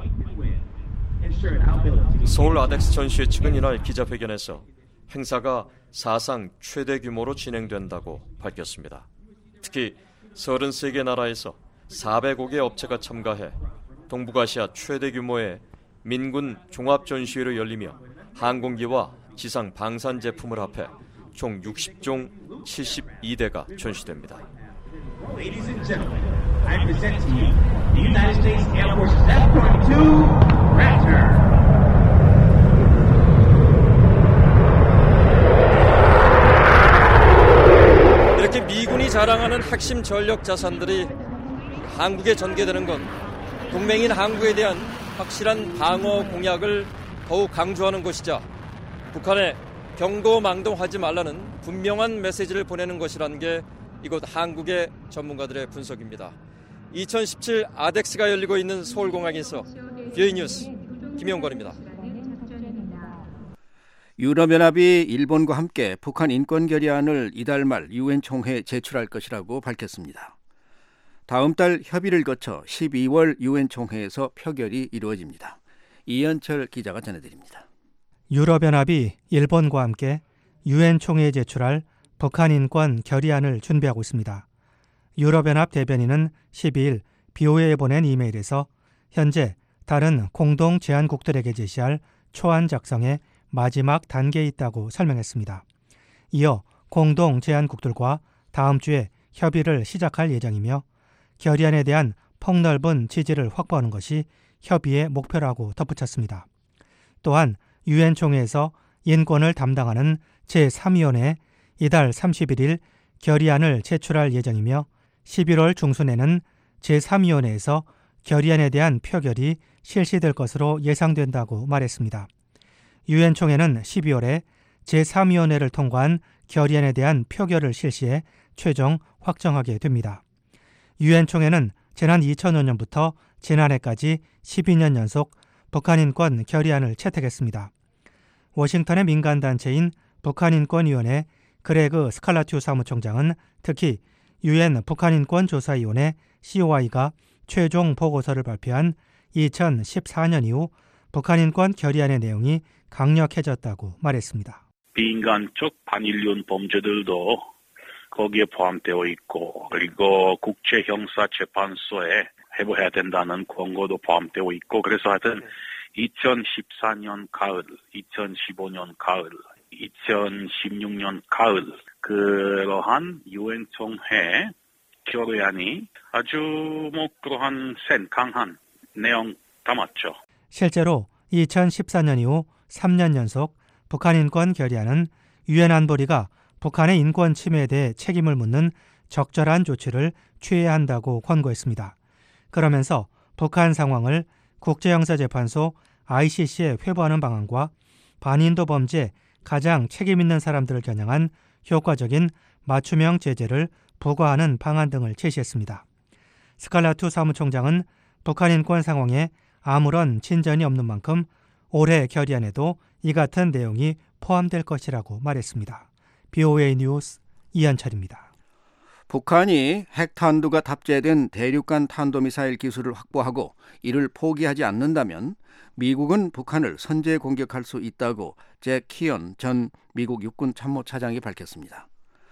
서울 아덱스 전시회 측은 이날 기자회견에서 행사가 사상 최대 규모로 진행된다고 밝혔습니다. 특히 서른세 개 나라에서 사백여 개 업체가 참가해 동북아시아 최대 규모의 민군 종합전시회로 열리며 항공기와 지상 방산 제품을 합해 총 육십 종 칠십이 대가 전시됩니다. Ladies and gentlemen, I present to you the United States Air Force's 에프 이십이 Raptor. 이렇게 미군이 자랑하는 핵심 전력 자산들이 한국에 전개되는 건 동맹인 한국에 대한 확실한 방어 공약을 더욱 강조하는 것이자 북한에 경고망동하지 말라는 분명한 메시지를 보내는 것이라는 게 이곳 한국의 전문가들의 분석입니다. 이천십칠 아덱스가 열리고 있는 서울공항에서 비오에이 뉴스 김용건입니다. 유럽연합이 일본과 함께 북한 인권 결의안을 이달 말 유엔 총회에 제출할 것이라고 밝혔습니다. 다음 달 협의를 거쳐 십이월 유엔 총회에서 표결이 이루어집니다. 이현철 기자가 전해드립니다. 유럽연합이 일본과 함께 유엔 총회에 제출할 북한 인권 결의안을 준비하고 있습니다. 유럽연합 대변인은 십이일 비오에이에 보낸 이메일에서 현재 다른 공동 제안국들에게 제시할 초안 작성에 마지막 단계에 있다고 설명했습니다. 이어 공동 제안국들과 다음 주에 협의를 시작할 예정이며 결의안에 대한 폭넓은 지지를 확보하는 것이 협의의 목표라고 덧붙였습니다. 또한 유엔 총회에서 인권을 담당하는 제삼 위원회에 이달 삼십일일 결의안을 제출할 예정이며 십일월 중순에는 제삼 위원회에서 결의안에 대한 표결이 실시될 것으로 예상된다고 말했습니다. 유엔 총회는 십이월에 제삼 위원회를 통과한 결의안에 대한 표결을 실시해 최종 확정하게 됩니다. 유엔 총회는 지난 이천오 년부터 지난해까지 십이 년 연속 북한인권 결의안을 채택했습니다. 워싱턴의 민간단체인 북한인권위원회 그레그 스칼라튜 사무총장은 특히 유엔 북한인권조사위원회 씨오아이가 최종 보고서를 발표한 이천십사 년 이후 북한인권 결의안의 내용이 강력해졌다고 말했습니다. 비인간적 반인륜 범죄들도 거기에 포함되어 있고 그리고 국제형사재판소에 회부해야 된다는 권고도 포함되어 있고 그래서 하여튼 이천십사 년 가을, 이천십오 년 가을, 이천십육 년 가을 그러한 유엔 총회 결의안이 아주 뭐 그러한 센 강한 내용 담았죠. 실제로 이천십사 년 이후 삼 년 연속 북한 인권 결의안은 유엔 안보리가 북한의 인권 침해에 대해 책임을 묻는 적절한 조치를 취해야 한다고 권고했습니다. 그러면서 북한 상황을 국제형사재판소 아이씨씨에 회부하는 방안과 반인도 범죄 가장 책임 있는 사람들을 겨냥한 효과적인 맞춤형 제재를 부과하는 방안 등을 제시했습니다. 스칼라투 사무총장은 북한 인권 상황에 아무런 진전이 없는 만큼 올해 결의안에도 이 같은 내용이 포함될 것이라고 말했습니다. 비오에이 뉴스 이현철입니다. 북한이 핵탄두가 탑재된 대륙간 탄도미사일 기술을 확보하고 이를 포기하지 않는다면 미국은 북한을 선제 공격할 수 있다고 잭 키언 전 미국 육군 참모차장이 밝혔습니다.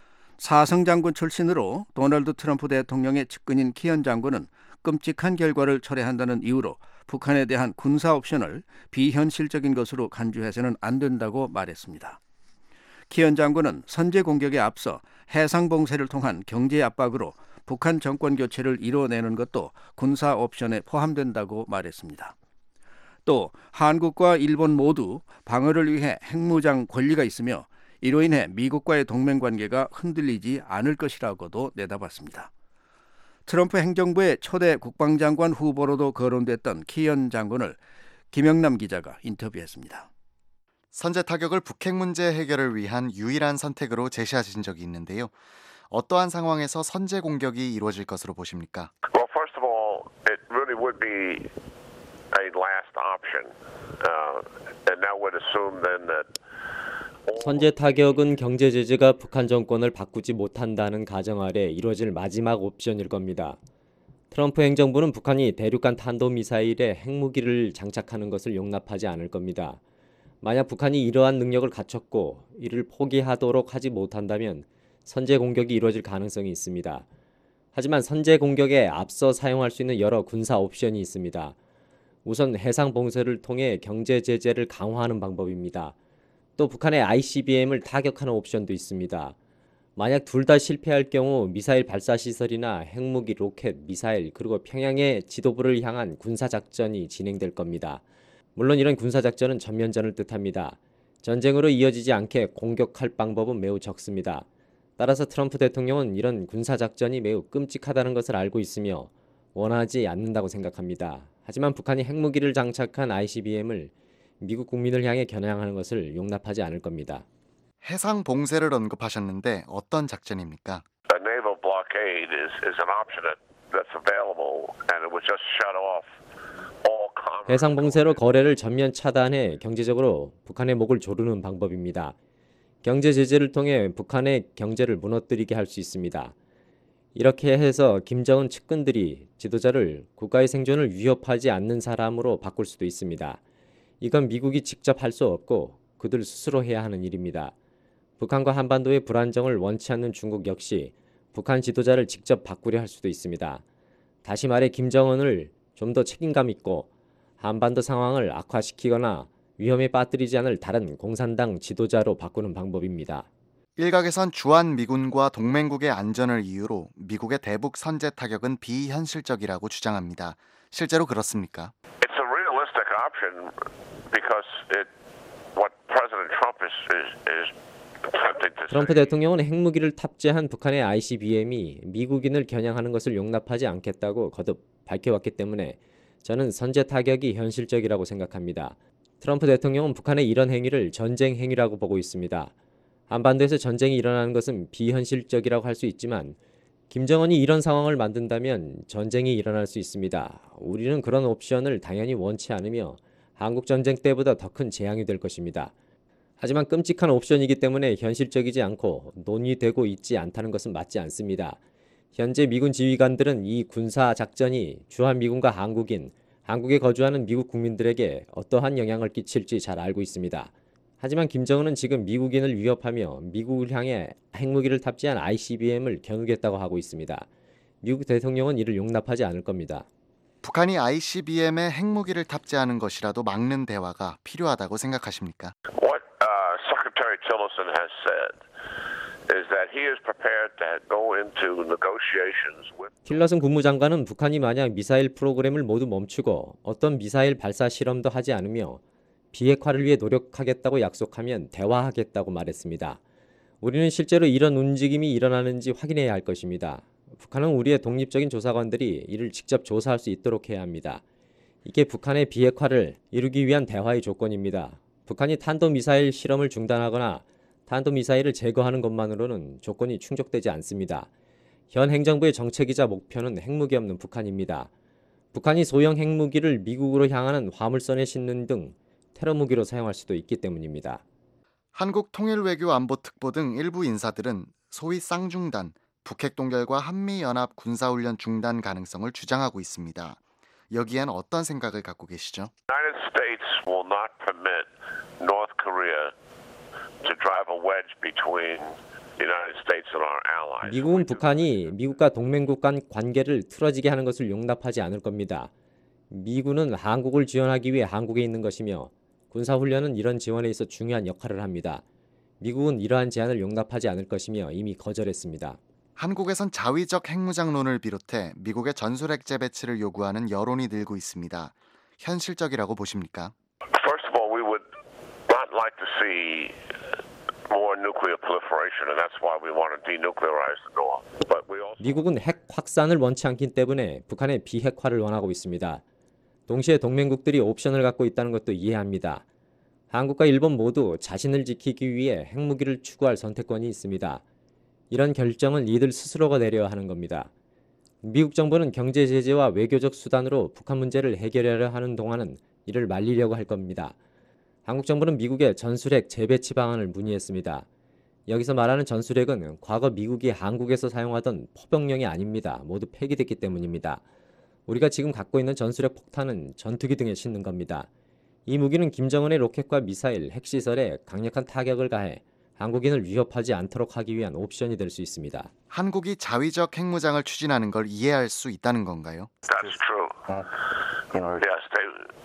사성 장군 출신으로 도널드 트럼프 대통령의 측근인 키언 장군은 끔찍한 결과를 초래한다는 이유로 북한에 대한 군사 옵션을 비현실적인 것으로 간주해서는 안 된다고 말했습니다. 키언 장군은 선제 공격에 앞서 해상 봉쇄를 통한 경제 압박으로 북한 정권 교체를 이뤄내는 것도 군사 옵션에 포함된다고 말했습니다. 또 한국과 일본 모두 방어를 위해 핵무장 권리가 있으며 이로 인해 미국과의 동맹 관계가 흔들리지 않을 것이라고도 내다봤습니다. 트럼프 행정부의 초대 국방장관 후보로도 거론됐던 키언 장군을 김영남 기자가 인터뷰했습니다. 선제 타격을 북핵 문제 해결을 위한 유일한 선택으로 제시하신 적이 있는데요. 어떠한 상황에서 선제 공격이 이루어질 것으로 보십니까? Well, first of all, it really would be a last option, uh, and that would assume then that 선제 타격은 경제 제재가 북한 정권을 바꾸지 못한다는 가정 아래 이루어질 마지막 옵션일 겁니다. 트럼프 행정부는 북한이 대륙간 탄도미사일에 핵무기를 장착하는 것을 용납하지 않을 겁니다. 만약 북한이 이러한 능력을 갖췄고 이를 포기하도록 하지 못한다면 선제 공격이 이루어질 가능성이 있습니다. 하지만 선제 공격에 앞서 사용할 수 있는 여러 군사 옵션이 있습니다. 우선 해상 봉쇄를 통해 경제 제재를 강화하는 방법입니다. 또 북한의 아이씨비엠을 타격하는 옵션도 있습니다. 만약 둘 다 실패할 경우 미사일 발사 시설이나 핵무기, 로켓, 미사일 그리고 평양의 지도부를 향한 군사작전이 진행될 겁니다. 물론 이런 군사작전은 전면전을 뜻합니다. 전쟁으로 이어지지 않게 공격할 방법은 매우 적습니다. 따라서 트럼프 대통령은 이런 군사작전이 매우 끔찍하다는 것을 알고 있으며 원하지 않는다고 생각합니다. 하지만 북한이 핵무기를 장착한 아이씨비엠을 미국 국민을 향해 겨냥하는 것을 용납하지 않을 겁니다. 해상 봉쇄를 언급하셨는데 어떤 작전입니까? A naval blockade is, is an option that, that's available, and it would just shut off all commerce. 해상 봉쇄로 거래를 전면 차단해 경제적으로 북한의 목을 조르는 방법입니다. 경제 제재를 통해 북한의 경제를 무너뜨리게 할 수 있습니다. 이렇게 해서 김정은 측근들이 지도자를 국가의 생존을 위협하지 않는 사람으로 바꿀 수도 있습니다. 이건 미국이 직접 할 수 없고 그들 스스로 해야 하는 일입니다. 북한과 한반도의 불안정을 원치 않는 중국 역시 북한 지도자를 직접 바꾸려 할 수도 있습니다. 다시 말해 김정은을 좀 더 책임감 있고 한반도 상황을 악화시키거나 위험에 빠뜨리지 않을 다른 공산당 지도자로 바꾸는 방법입니다. 일각에선 주한 미군과 동맹국의 안전을 이유로 미국의 대북 선제 타격은 비현실적이라고 주장합니다. 실제로 그렇습니까? It's a realistic option because it, what President Trump is, is, is attempting to 트럼프 대통령은 핵무기를 탑재한 북한의 아이씨비엠이 미국인을 겨냥하는 것을 용납하지 않겠다고 거듭 밝혀왔기 때문에 저는 선제 타격이 현실적이라고 생각합니다. 트럼프 대통령은 북한의 이런 행위를 전쟁 행위라고 보고 있습니다. 한반도에서 전쟁이 일어나는 것은 비현실적이라고 할 수 있지만 김정은이 이런 상황을 만든다면 전쟁이 일어날 수 있습니다. 우리는 그런 옵션을 당연히 원치 않으며 한국 전쟁 때보다 더 큰 재앙이 될 것입니다. 하지만 끔찍한 옵션이기 때문에 현실적이지 않고 논의되고 있지 않다는 것은 맞지 않습니다. 현재 미군 지휘관들은 이 군사 작전이 주한미군과 한국인, 한국에 거주하는 미국 국민들에게 어떠한 영향을 끼칠지 잘 알고 있습니다. 하지만 김정은은 지금 미국인을 위협하며 미국을 향해 핵무기를 탑재한 아이씨비엠을 겨누겠다고 하고 있습니다. 미국 대통령은 이를 용납하지 않을 겁니다. 북한이 아이씨비엠에 핵무기를 탑재하는 것이라도 막는 대화가 필요하다고 생각하십니까? What uh, Secretary Tillerson has said is that he is prepared to go into negotiations with. 틸러슨 국무장관은 북한이 만약 미사일 프로그램을 모두 멈추고 어떤 미사일 발사 실험도 하지 않으며 비핵화를 위해 노력하겠다고 약속하면 대화하겠다고 말했습니다. 우리는 실제로 이런 움직임이 일어나는지 확인해야 할 것입니다. 북한은 우리의 독립적인 조사관들이 이를 직접 조사할 수 있도록 해야 합니다. 이게 북한의 비핵화를 이루기 위한 대화의 조건입니다. 북한이 탄도미사일 실험을 중단하거나 탄도미사일을 제거하는 것만으로는 조건이 충족되지 않습니다. 현 행정부의 정책이자 목표는 핵무기 없는 북한입니다. 북한이 소형 핵무기를 미국으로 향하는 화물선에 싣는 등 테러 무기로 사용할 수도 있기 때문입니다. 한국 통일외교안보특보 등 일부 인사들은 소위 쌍중단, 북핵 동결과 한미연합 군사훈련 중단 가능성을 주장하고 있습니다. 여기엔 어떤 생각을 갖고 계시죠? United States will not permit North Korea to drive a wedge between the United States and our allies. 미국은 북한이 미국과 동맹국 간 관계를 틀어지게 하는 것을 용납하지 않을 겁니다. 미군은 한국을 지원하기 위해 한국에 있는 것이며 군사훈련은 이런 지원에 있어 중요한 역할을 합니다. 미국은 이러한 제안을 용납하지 않을 것이며 이미 거절했습니다. 한국에선 자위적 핵무장론을 비롯해 미국의 전술핵 재배치를 요구하는 여론이 늘고 있습니다. 현실적이라고 보십니까? First of all, we would not like to see more nuclear proliferation, and that's why we want to denuclearize the North. But we also 미국은 핵 확산을 원치 않기 때문에 북한의 비핵화를 원하고 있습니다. 동시에 동맹국들이 옵션을 갖고 있다는 것도 이해합니다. 한국과 일본 모두 자신을 지키기 위해 핵무기를 추구할 선택권이 있습니다. 이런 결정은 이들 스스로가 내려야 하는 겁니다. 미국 정부는 경제 제재와 외교적 수단으로 북한 문제를 해결하려 하는 동안은 이를 말리려고 할 겁니다. 한국 정부는 미국의 전술핵 재배치 방안을 문의했습니다. 여기서 말하는 전술핵은 과거 미국이 한국에서 사용하던 포병령이 아닙니다. 모두 폐기됐기 때문입니다. 우리가 지금 갖고 있는 전술핵 폭탄은 전투기 등에 싣는 겁니다. 이 무기는 김정은의 로켓과 미사일, 핵시설에 강력한 타격을 가해 한국인을 위협하지 않도록 하기 위한 옵션이 될 수 있습니다. 한국이 자위적 핵무장을 추진하는 걸 이해할 수 있다는 건가요? that's true. Yes, they,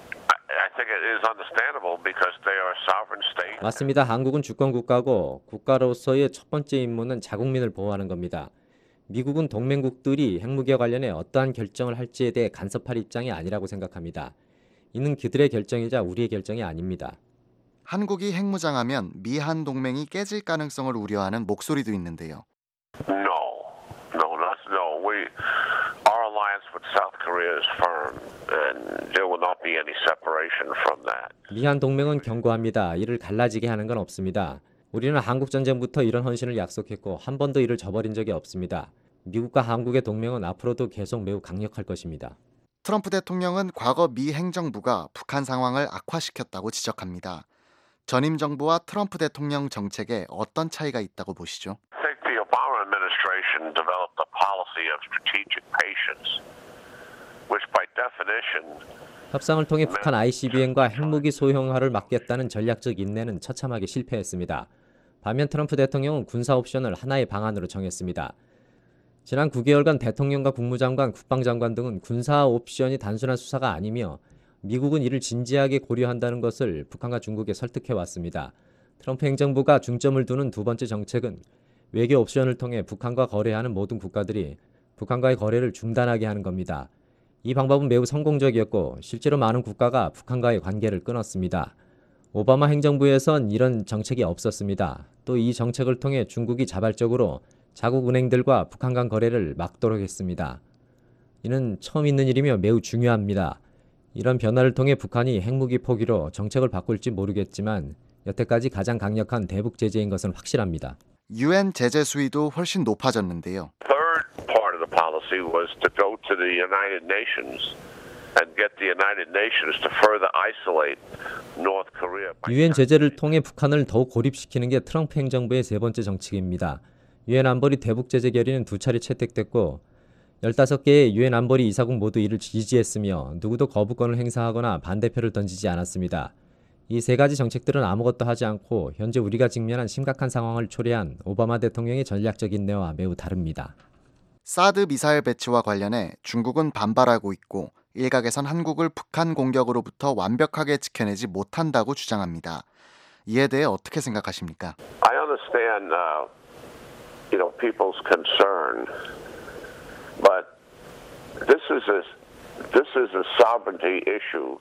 I think it is understandable because they are a sovereign state. 맞습니다. 한국은 주권 국가고 국가로서의 첫 번째 임무는 자국민을 보호하는 겁니다. 미국은 동맹국들이 핵무기와 관련해 어떠한 결정을 할지에 대해 간섭할 입장이 아니라고 생각합니다. 이는 그들의 결정이자 우리의 결정이 아닙니다. 한국이 핵무장하면 미한 동맹이 깨질 가능성을 우려하는 목소리도 있는데요. No, no, not no. We our alliance with South Korea is firm, and there will not be any separation from that. 미한 동맹은 견고합니다. 이를 갈라지게 하는 건 없습니다. 우리는 한국 전쟁부터 이런 헌신을 약속했고 한 번도 이를 저버린 적이 없습니다. 미국과 한국의 동맹은 앞으로도 계속 매우 강력할 것입니다. 트럼프 대통령은 과거 미 행정부가 북한 상황을 악화시켰다고 지적합니다. 전임 정부와 트럼프 대통령 정책에 어떤 차이가 있다고 보시죠? I think the Obama administration developed a policy of strategic patience, which by definition 협상을 통해 북한 아이씨비엠과 핵무기 소형화를 막겠다는 전략적 인내는 처참하게 실패했습니다. 반면 트럼프 대통령은 군사 옵션을 하나의 방안으로 정했습니다. 지난 구 개월간 대통령과 국무장관, 국방장관 등은 군사 옵션이 단순한 수사가 아니며 미국은 이를 진지하게 고려한다는 것을 북한과 중국에 설득해왔습니다. 트럼프 행정부가 중점을 두는 두 번째 정책은 외교 옵션을 통해 북한과 거래하는 모든 국가들이 북한과의 거래를 중단하게 하는 겁니다. 이 방법은 매우 성공적이었고 실제로 많은 국가가 북한과의 관계를 끊었습니다. 오바마 행정부에선 이런 정책이 없었습니다. 또 이 정책을 통해 중국이 자발적으로 자국 은행들과 북한 간 거래를 막도록 했습니다. 이는 처음 있는 일이며 매우 중요합니다. 이런 변화를 통해 북한이 핵무기 포기로 정책을 바꿀지 모르겠지만 여태까지 가장 강력한 대북 제재인 것은 확실합니다. 유엔 제재 수위도 훨씬 높아졌는데요. Third part of the policy was to go to the United Nations and get the United Nations to further isolate North Korea. 유엔 제재를 통해 북한을 더욱 고립시키는 게 트럼프 행정부의 세 번째 정책입니다. 유엔 안보리 대북 제재 결의는 두 차례 채택됐고 열다섯 개의 유엔 안보리 이사국 모두 이를 지지했으며 누구도 거부권을 행사하거나 반대표를 던지지 않았습니다. 이 세 가지 정책들은 아무것도 하지 않고 현재 우리가 직면한 심각한 상황을 초래한 오바마 대통령의 전략적 인내와 매우 다릅니다. 사드 미사일 배치와 관련해 중국은 반발하고 있고 일각에선 한국을 북한 공격으로부터 완벽하게 지켜내지 못한다고 주장합니다. 이에 대해 어떻게 생각하십니까? I understand, uh, you know, people's concern, but this is a this is a sovereignty issue.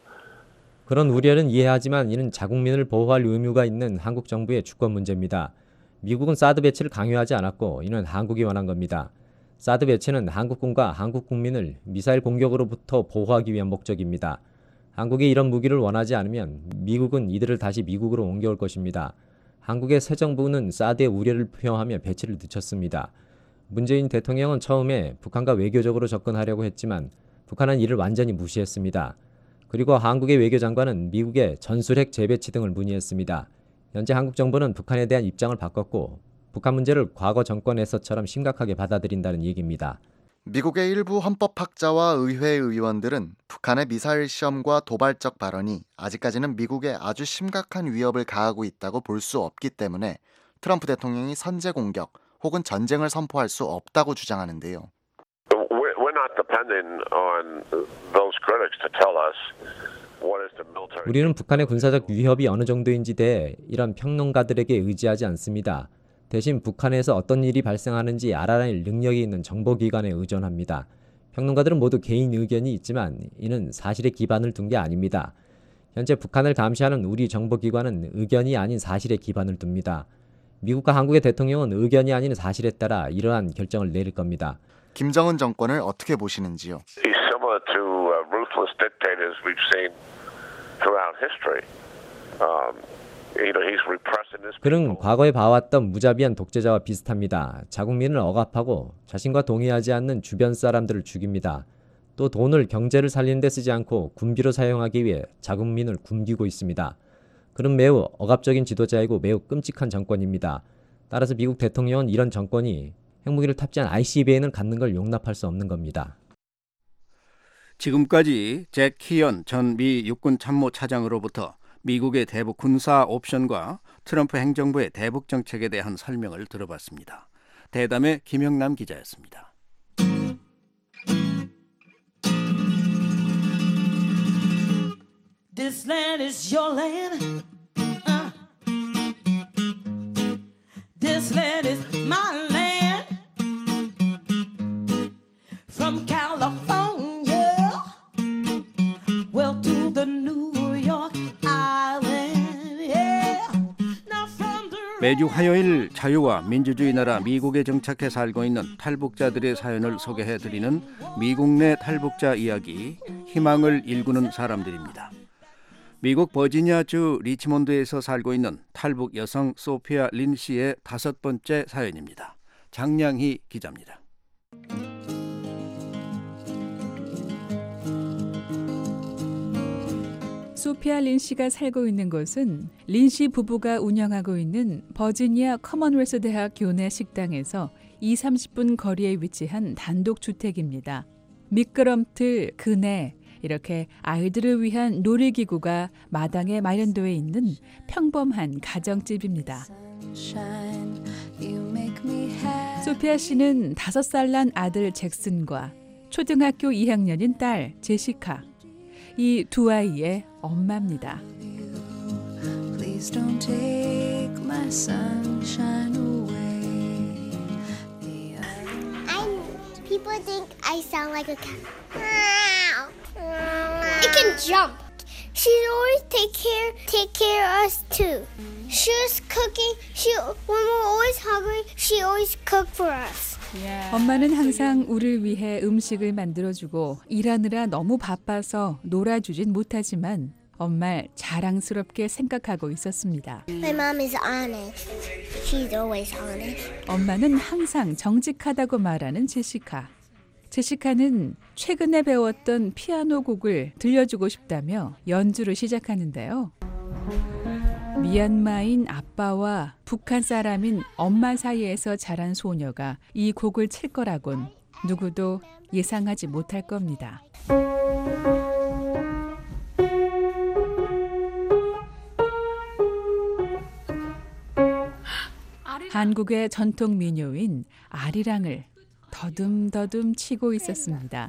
그런 우려는 이해하지만 이는 자국민을 보호할 의무가 있는 한국 정부의 주권 문제입니다. 미국은 사드 배치를 강요하지 않았고 이는 한국이 원한 겁니다. 사드 배치는 한국군과 한국 국민을 미사일 공격으로부터 보호하기 위한 목적입니다. 한국이 이런 무기를 원하지 않으면 미국은 이들을 다시 미국으로 옮겨올 것입니다. 한국의 새 정부는 사드의 우려를 표명하며 배치를 늦췄습니다. 문재인 대통령은 처음에 북한과 외교적으로 접근하려고 했지만 북한은 이를 완전히 무시했습니다. 그리고 한국의 외교장관은 미국의 전술핵 재배치 등을 문의했습니다. 현재 한국 정부는 북한에 대한 입장을 바꿨고 북한 문제를 과거 정권에서처럼 심각하게 받아들인다는 얘기입니다. 미국의 일부 헌법학자와 의회 의원들은 북한의 미사일 시험과 도발적 발언이 아직까지는 미국에 아주 심각한 위협을 가하고 있다고 볼 수 없기 때문에 트럼프 대통령이 선제 공격 혹은 전쟁을 선포할 수 없다고 주장하는데요. We're not depending on those critics to tell us what is the military. 우리는 북한의 군사적 위협이 어느 정도인지 대해 이런 평론가들에게 의지하지 않습니다. 대신 북한에서 어떤 일이 발생하는지 알아낼 능력이 있는 정보기관에 의존합니다. 평론가들은 모두 개인 의견이 있지만 이는 사실에 기반을 둔 게 아닙니다. 현재 북한을 감시하는 우리 정보기관은 의견이 아닌 사실에 기반을 둡니다. 미국과 한국의 대통령은 의견이 아닌 사실에 따라 이러한 결정을 내릴 겁니다. 김정은 정권을 어떻게 보시는지요? He's similar to uh, ruthless dictators we've seen throughout history. Um, you know, he's repressing his 그는 people. 과거에 봐왔던 무자비한 독재자와 비슷합니다. 자국민을 억압하고 자신과 동의하지 않는 주변 사람들을 죽입니다. 또 돈을 경제를 살리는 데 쓰지 않고 군비로 사용하기 위해 자국민을 굶기고 있습니다. 그는 매우 억압적인 지도자이고 매우 끔찍한 정권입니다. 따라서 미국 대통령은 이런 정권이 핵무기를 탑재한 아이씨비엠을 갖는 걸 용납할 수 없는 겁니다. 지금까지 잭 키언 전 미 육군 참모차장으로부터 미국의 대북 군사 옵션과 트럼프 행정부의 대북 정책에 대한 설명을 들어봤습니다. 대담의 김영남 기자였습니다. This land is your land. Uh. This land is my land. From California, well to the New York Island. Yeah. Now from the 매주 화요일 자유와 민주주의 나라 미국에 정착해 살고 있는 탈북자들의 사연을 소개해드리는 미국 내 탈북자 이야기, 희망을 일구는 사람들입니다. 미국 버지니아주 리치몬드에서 살고 있는 탈북 여성 소피아 린 씨의 다섯 번째 사연입니다. 장량희 기자입니다. 소피아 린 씨가 살고 있는 곳은 린 씨 부부가 운영하고 있는 버지니아 커먼웰스 대학 교내 식당에서 이삼십 분 거리에 위치한 단독주택입니다. 미끄럼틀, 그네, 이렇게 아이들을 위한 놀이기구가 마당에 마련되어 있는 평범한 가정집입니다. 소피아 씨는 다섯 살 난 아들 잭슨과 초등학교 이 학년인 딸 제시카, 이 두 아이의 엄마입니다. People think I sound like a cat. It can jump. She always take care, take care of us too. She was cooking. She when we're always hungry, she always cook for us. 엄마는 항상 우리를 위해 음식을 만들어주고 일하느라 너무 바빠서 놀아주진 못하지만 정말 자랑스럽게 생각하고 있었습니다. My mom is honest. She's always honest. 엄마는 항상 정직하다고 말하는 제시카. 제시카는 최근에 배웠던 피아노 곡을 들려주고 싶다며 연주를 시작하는데요. 미얀마인 아빠와 북한 사람인 엄마 사이에서 자란 소녀가 이 곡을 칠 거라곤 누구도 예상하지 못할 겁니다. 한국의 전통 민요인 아리랑을 더듬더듬 치고 있었습니다.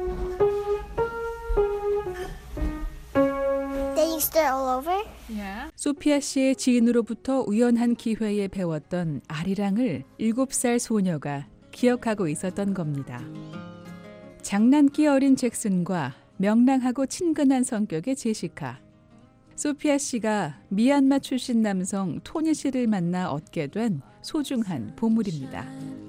All over? Yeah. 소피아 씨의 지인으로부터 우연한 기회에 배웠던 아리랑을 일곱 살 소녀가 기억하고 있었던 겁니다. 장난기 어린 잭슨과 명랑하고 친근한 성격의 제시카. 소피아 씨가 미얀마 출신 남성 토니 씨를 만나 얻게 된 소중한 보물입니다.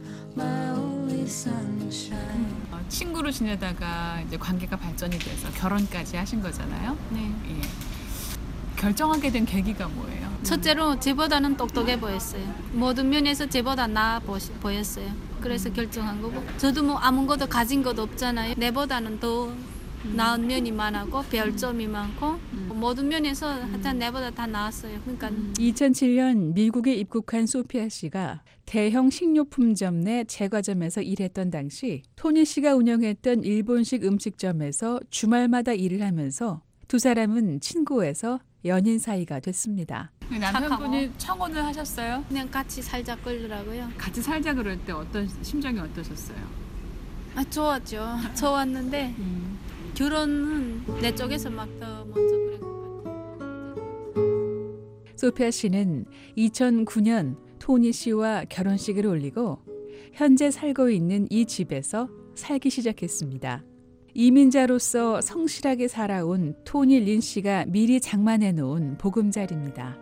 친구로 지내다가 이제 관계가 발전이 돼서 결혼까지 하신 거잖아요. 네. 예. 결정하게 된 계기가 뭐예요? 첫째로 제보다는 똑똑해 보였어요. 모든 면에서 제보다 나아 보였어요. 그래서 결정한 거고, 저도 뭐 아무것도 가진 것도 없잖아요. 내보다는 더 나은 면이 많았고 배울 점이 많고 음. 모든 면에서 하여튼 내보다 다 나았어요. 그러니까 이천칠 년 미국에 입국한 소피아 씨가 대형 식료품점 내 제과점에서 일했던 당시 토니 씨가 운영했던 일본식 음식점에서 주말마다 일을 하면서 두 사람은 친구에서 연인 사이가 됐습니다. 남편분이 청혼을 하셨어요? 그냥 같이 살자 그러더라고요. 같이 살자 그럴 때 어떤 심정이 어떠셨어요? 아, 좋았죠. 좋았는데 음. 결혼은 내 쪽에서 막 더 먼저 그런 것 같아요. 소피아 씨는 이천구 년 토니 씨와 결혼식을 올리고 현재 살고 있는 이 집에서 살기 시작했습니다. 이민자로서 성실하게 살아온 토니 린 씨가 미리 장만해 놓은 보금자리입니다.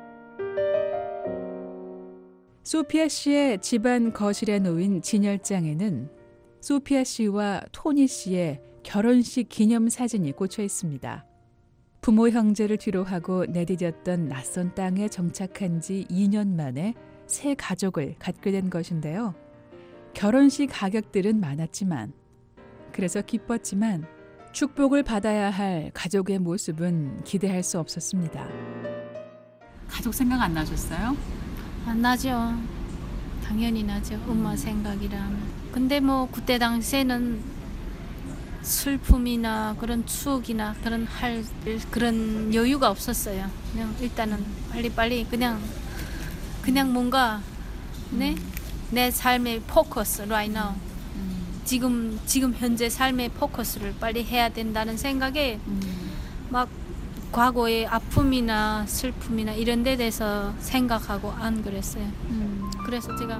소피아 씨의 집안 거실에 놓인 진열장에는 소피아 씨와 토니 씨의 결혼식 기념 사진이 꽂혀 있습니다. 부모 형제를 뒤로하고 내디뎠던 낯선 땅에 정착한 지 이 년 만에 새 가족을 갖게 된 것인데요. 결혼식 가격들은 많았지만, 그래서 기뻤지만 축복을 받아야 할 가족의 모습은 기대할 수 없었습니다. 가족 생각 안 나셨어요? 안 나죠. 당연히 나죠. 엄마 생각이라면. 근데 뭐 그때 당시에는 슬픔이나 그런 추억이나 그런 할 그런 여유가 없었어요. 그냥 일단은 빨리빨리 그냥 그냥 뭔가 네? 내 삶의 포커스 right now. 지금 지금 현재 삶의 포커스를 빨리 해야 된다는 생각에 막 과거의 아픔이나 슬픔이나 이런 데 대해서 생각하고 안 그랬어요. 음. 그래서 제가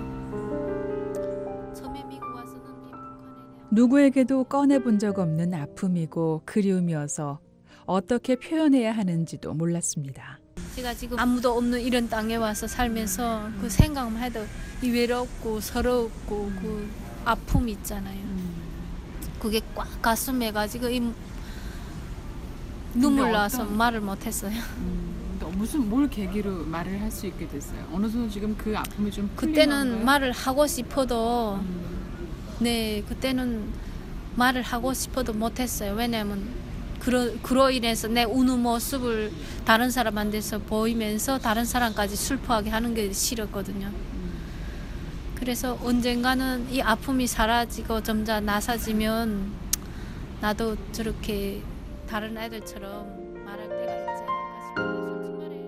처음에 미국 와서는 누구에게도 꺼내본 적 없는 아픔이고 그리움이어서 어떻게 표현해야 하는지도 몰랐습니다. 제가 지금 아무도 없는 이런 땅에 와서 살면서 그 생각만 해도 이 외롭고 서럽고 그 아픔 있잖아요. 그게 꽉 가슴에 가지고 이 눈물 근데 나서 어떤- 말을 못했어요. 음, 또 무슨 뭘 계기로 말을 할 수 있게 됐어요? 어느 정도 지금 그 아픔이 좀 풀린 그때는 건가요? 말을 하고 싶어도 네 그때는 말을 하고 싶어도 못했어요. 왜냐하면 그로, 그로 인해서 내 우는 모습을 다른 사람한테서 보이면서 다른 사람까지 슬퍼하게 하는 게 싫었거든요. 그래서 언젠가는 이 아픔이 사라지고 점점 나사지면 나도 저렇게 다른 애들처럼 말할 때가 있지 않을까 싶어요. 솔직히 말해.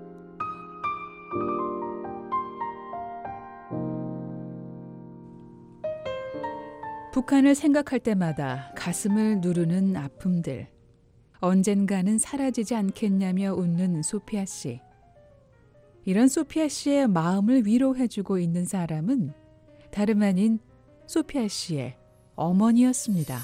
북한을 생각할 때마다 가슴을 누르는 아픔들. 언젠가는 사라지지 않겠냐며 웃는 소피아 씨. 이런 소피아 씨의 마음을 위로해주고 있는 사람은 다름 아닌 소피아 씨의 어머니였습니다.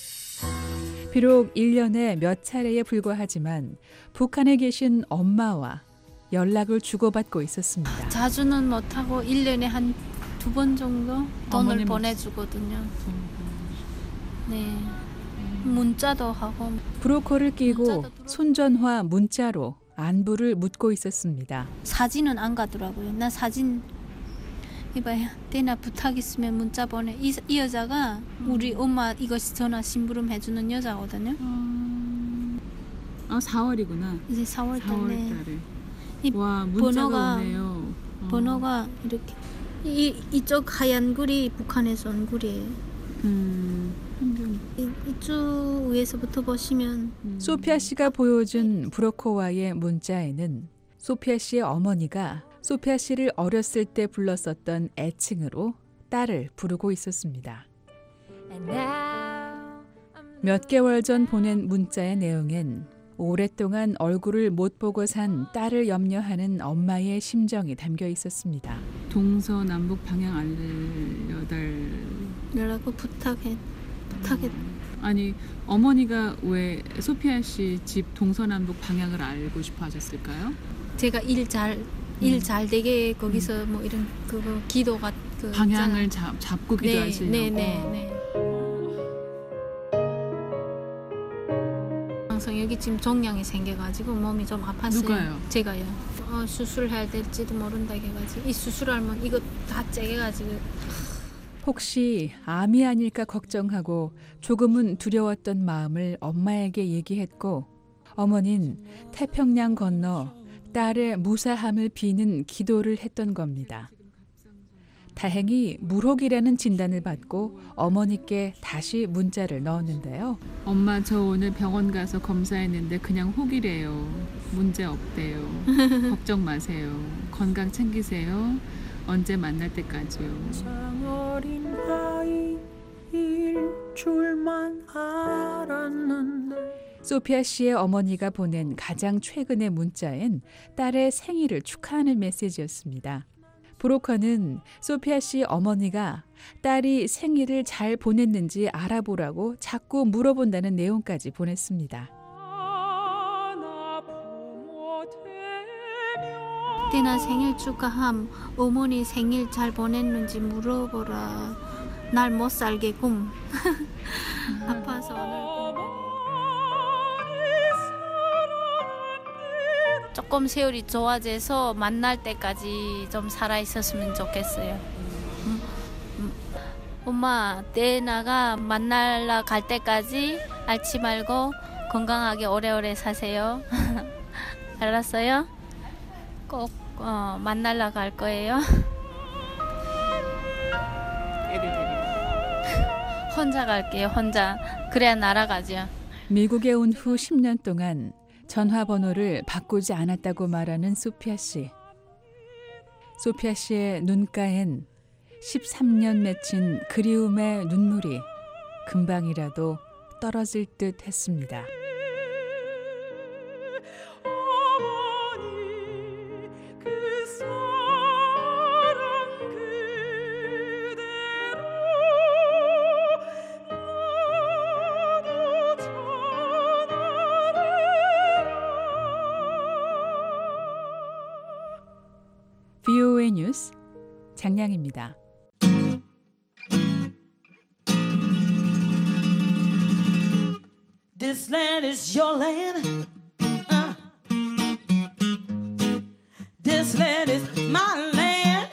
비록 일 년에 몇 차례에 불과하지만 북한에 계신 엄마와 연락을 주고받고 있었습니다. 자주는 못하고 일 년에 한 두 번 정도 돈을 어머님 보내주거든요. 네, 문자도 하고. 브로커를 끼고 손전화 문자로 안부를 묻고 있었습니다. 사진은 안 가더라고요. 나 사진 이봐요. 대나 부탁 있으면 문자 보내. 이, 이 여자가 우리 엄마 이것이 전화 심부름 해주는 여자거든요. 아 사월이구나. 이제 사월 달에. 이 와 문자가 번호가 오네요. 어. 번호가 이렇게 이 이쪽 하얀 글이 북한에서 온 글이에요. 음. 이, 이쪽 위에서부터 보시면 소피아 씨가 보여준 브로커와의 문자에는 소피아 씨의 어머니가 소피아 씨를 어렸을 때 불렀었던 애칭으로 딸을 부르고 있었습니다. 몇 개월 전 보낸 문자의 내용엔 오랫동안 얼굴을 못 보고 산 딸을 염려하는 엄마의 심정이 담겨 있었습니다. 동서남북 방향 알려달. 라고 부탁해 부탁해. 아니 어머니가 왜 소피아 씨 집 동서남북 방향을 알고 싶어 하셨을까요? 제가 일 잘 일 잘 되게 거기서 뭐 이런 그거 기도가 그 방향을 있잖아. 잡, 잡고 네, 기도하시려고. 네, 네, 네. 항상 여기 지금 종양이 생겨가지고 몸이 좀 아팠어요. 누가요? 제가요. 어, 수술해야 될지도 모른다 해가지고 이 수술하면 이거 다 째가지고 혹시 암이 아닐까 걱정하고 조금은 두려웠던 마음을 엄마에게 얘기했고 어머니는 태평양 건너 딸의 무사함을 비는 기도를 했던 겁니다. 다행히 물혹이라는 진단을 받고 어머니께 다시 문자를 넣었는데요. 엄마 저 오늘 병원 가서 검사했는데 그냥 혹이래요. 문제 없대요. 걱정 마세요. 건강 챙기세요. 언제 만날 때까지요. 어린 아이일 줄만 알았는데. 소피아 씨의 어머니가 보낸 가장 최근의 문자엔 딸의 생일을 축하하는 메시지였습니다. 브로커는 소피아 씨 어머니가 딸이 생일을 잘 보냈는지 알아보라고 자꾸 물어본다는 내용까지 보냈습니다. 때나 생일 축하함. 어머니 생일 잘 보냈는지 물어보라. 날 못 살게끔. 아파서 오늘 조금 세월이 좋아져서 만날 때까지 좀 살아 있었으면 좋겠어요. 음, 음. 엄마 때나가 만날라 갈 때까지 앓지 말고 건강하게 오래오래 사세요. 알았어요? 꼭 어, 만날라 갈 거예요. 애들 데리고. 혼자 갈게요. 혼자. 그래야 날아가죠. 미국에 온 후 십 년 동안 전화번호를 바꾸지 않았다고 말하는 소피아 씨. 소피아 씨의 눈가엔 십삼 년 맺힌 그리움의 눈물이 금방이라도 떨어질 듯 했습니다. 장량입니다. This land is your land. Uh. This land is my land.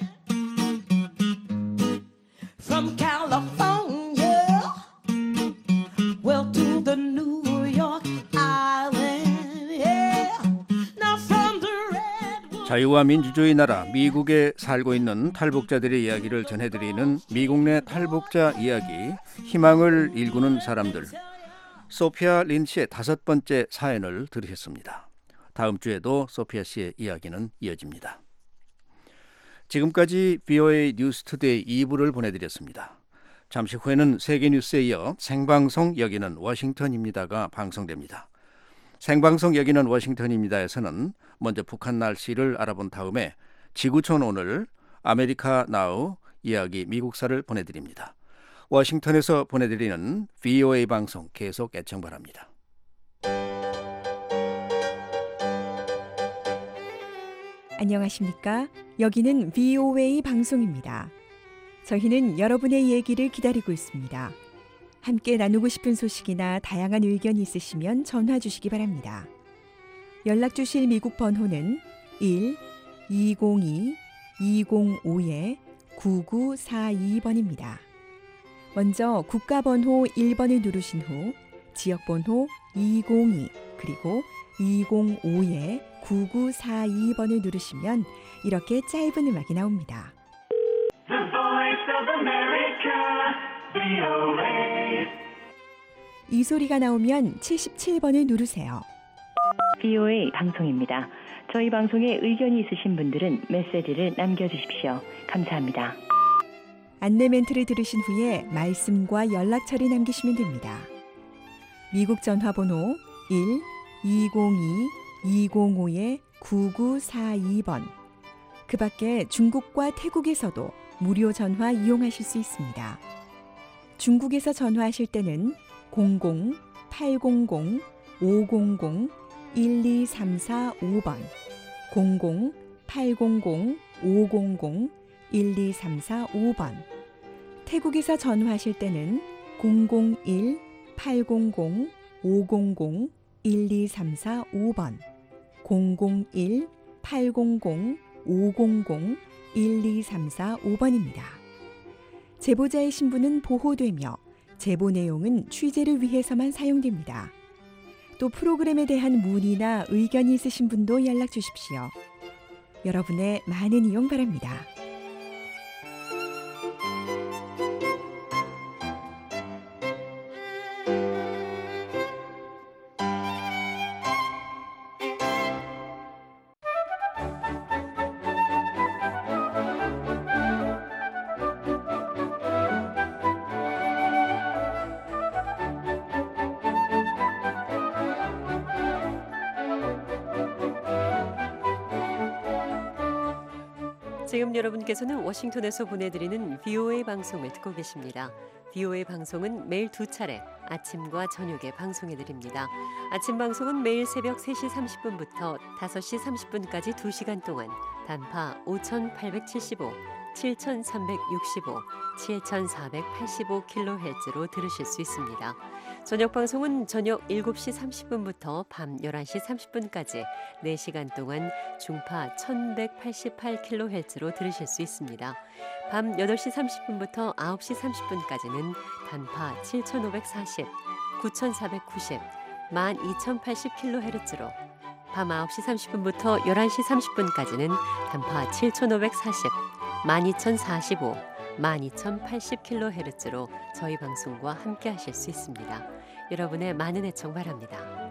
From California, well to the New York Island. Yeah. Now from the red. 자유와 민주주의 나라 미국에 살고 있는 탈북자들의 이야기를 전해드리는 미국 내 탈북자 이야기, 희망을 일구는 사람들. 소피아 린 씨의 다섯 번째 사연을 들으셨습니다. 다음 주에도 소피아 씨의 이야기는 이어집니다. 지금까지 비오에이 뉴스투데이 이 부를 보내드렸습니다. 잠시 후에는 세계뉴스에 이어 생방송 여기는 워싱턴입니다가 방송됩니다. 생방송 여기는 워싱턴입니다에서는 먼저 북한 날씨를 알아본 다음에 지구촌 오늘, 아메리카 나우 이야기 미국사를 보내드립니다. 워싱턴에서 보내드리는 비오에이 방송 계속 애청 바랍니다. 안녕하십니까? 여기는 비오에이 방송입니다. 저희는 여러분의 얘기를 기다리고 있습니다. 함께 나누고 싶은 소식이나 다양한 의견이 있으시면 전화 주시기 바랍니다. 연락 주실 미국 번호는 일 이공이 이공오 구구사이 번입니다. 먼저 국가번호 일 번을 누르신 후 지역번호 이공이 그리고 이공오 구구사이 번을 누르시면 이렇게 짧은 음악이 나옵니다. The Voice of America, 비오에이. 이 소리가 나오면 칠십칠 번을 누르세요. 비오에이 방송입니다. 저희 방송에 의견이 있으신 분들은 메시지를 남겨주십시오. 감사합니다. 안내 멘트를 들으신 후에 말씀과 연락처를 남기시면 됩니다. 미국 전화번호 일 이공이 이공오 구구사이 번. 그 밖에 중국과 태국에서도 무료 전화 이용하실 수 있습니다. 중국에서 전화하실 때는 공공 팔공공 오공공 일이삼사오 번, 공공 팔공공 오공공 일이삼사오 번. 태국에서 전화하실 때는 공공일 팔공공 오공공 일이삼사오 번, 공공일 팔공공 오공공 일이삼사오 번입니다. 제보자의 신분은 보호되며 제보 내용은 취재를 위해서만 사용됩니다. 또 프로그램에 대한 문의나 의견이 있으신 분도 연락 주십시오. 여러분의 많은 이용 바랍니다. 지금 여러분께서는 워싱턴에서 보내드리는 비오에이 방송을 듣고 계십니다. 비오에이 방송은 매일 두 차례 아침과 저녁에 방송해드립니다. 아침 방송은 매일 새벽 세 시 삼십 분부터 다섯 시 삼십 분까지 두 시간 동안 단파 오천팔백칠십오, 칠천삼백육십오, 칠천사백팔십오 킬로헤르츠로 들으실 수 있습니다. 저녁 방송은 저녁 일곱 시 삼십 분부터 밤 열한 시 삼십 분까지 네 시간 동안 중파 천백팔십팔 킬로헤르츠로 들으실 수 있습니다. 밤 여덟 시 삼십 분부터 아홉 시 삼십 분까지는 단파 칠천오백사십, 구천사백구십, 만 이천팔십 킬로헤르츠로, 밤 아홉 시 삼십 분부터 열한 시 삼십 분까지는 단파 칠천오백사십, 만 이천사십오, 만 이천팔십 킬로헤르츠로 저희 방송과 함께 하실 수 있습니다. 여러분의 많은 애청 바랍니다.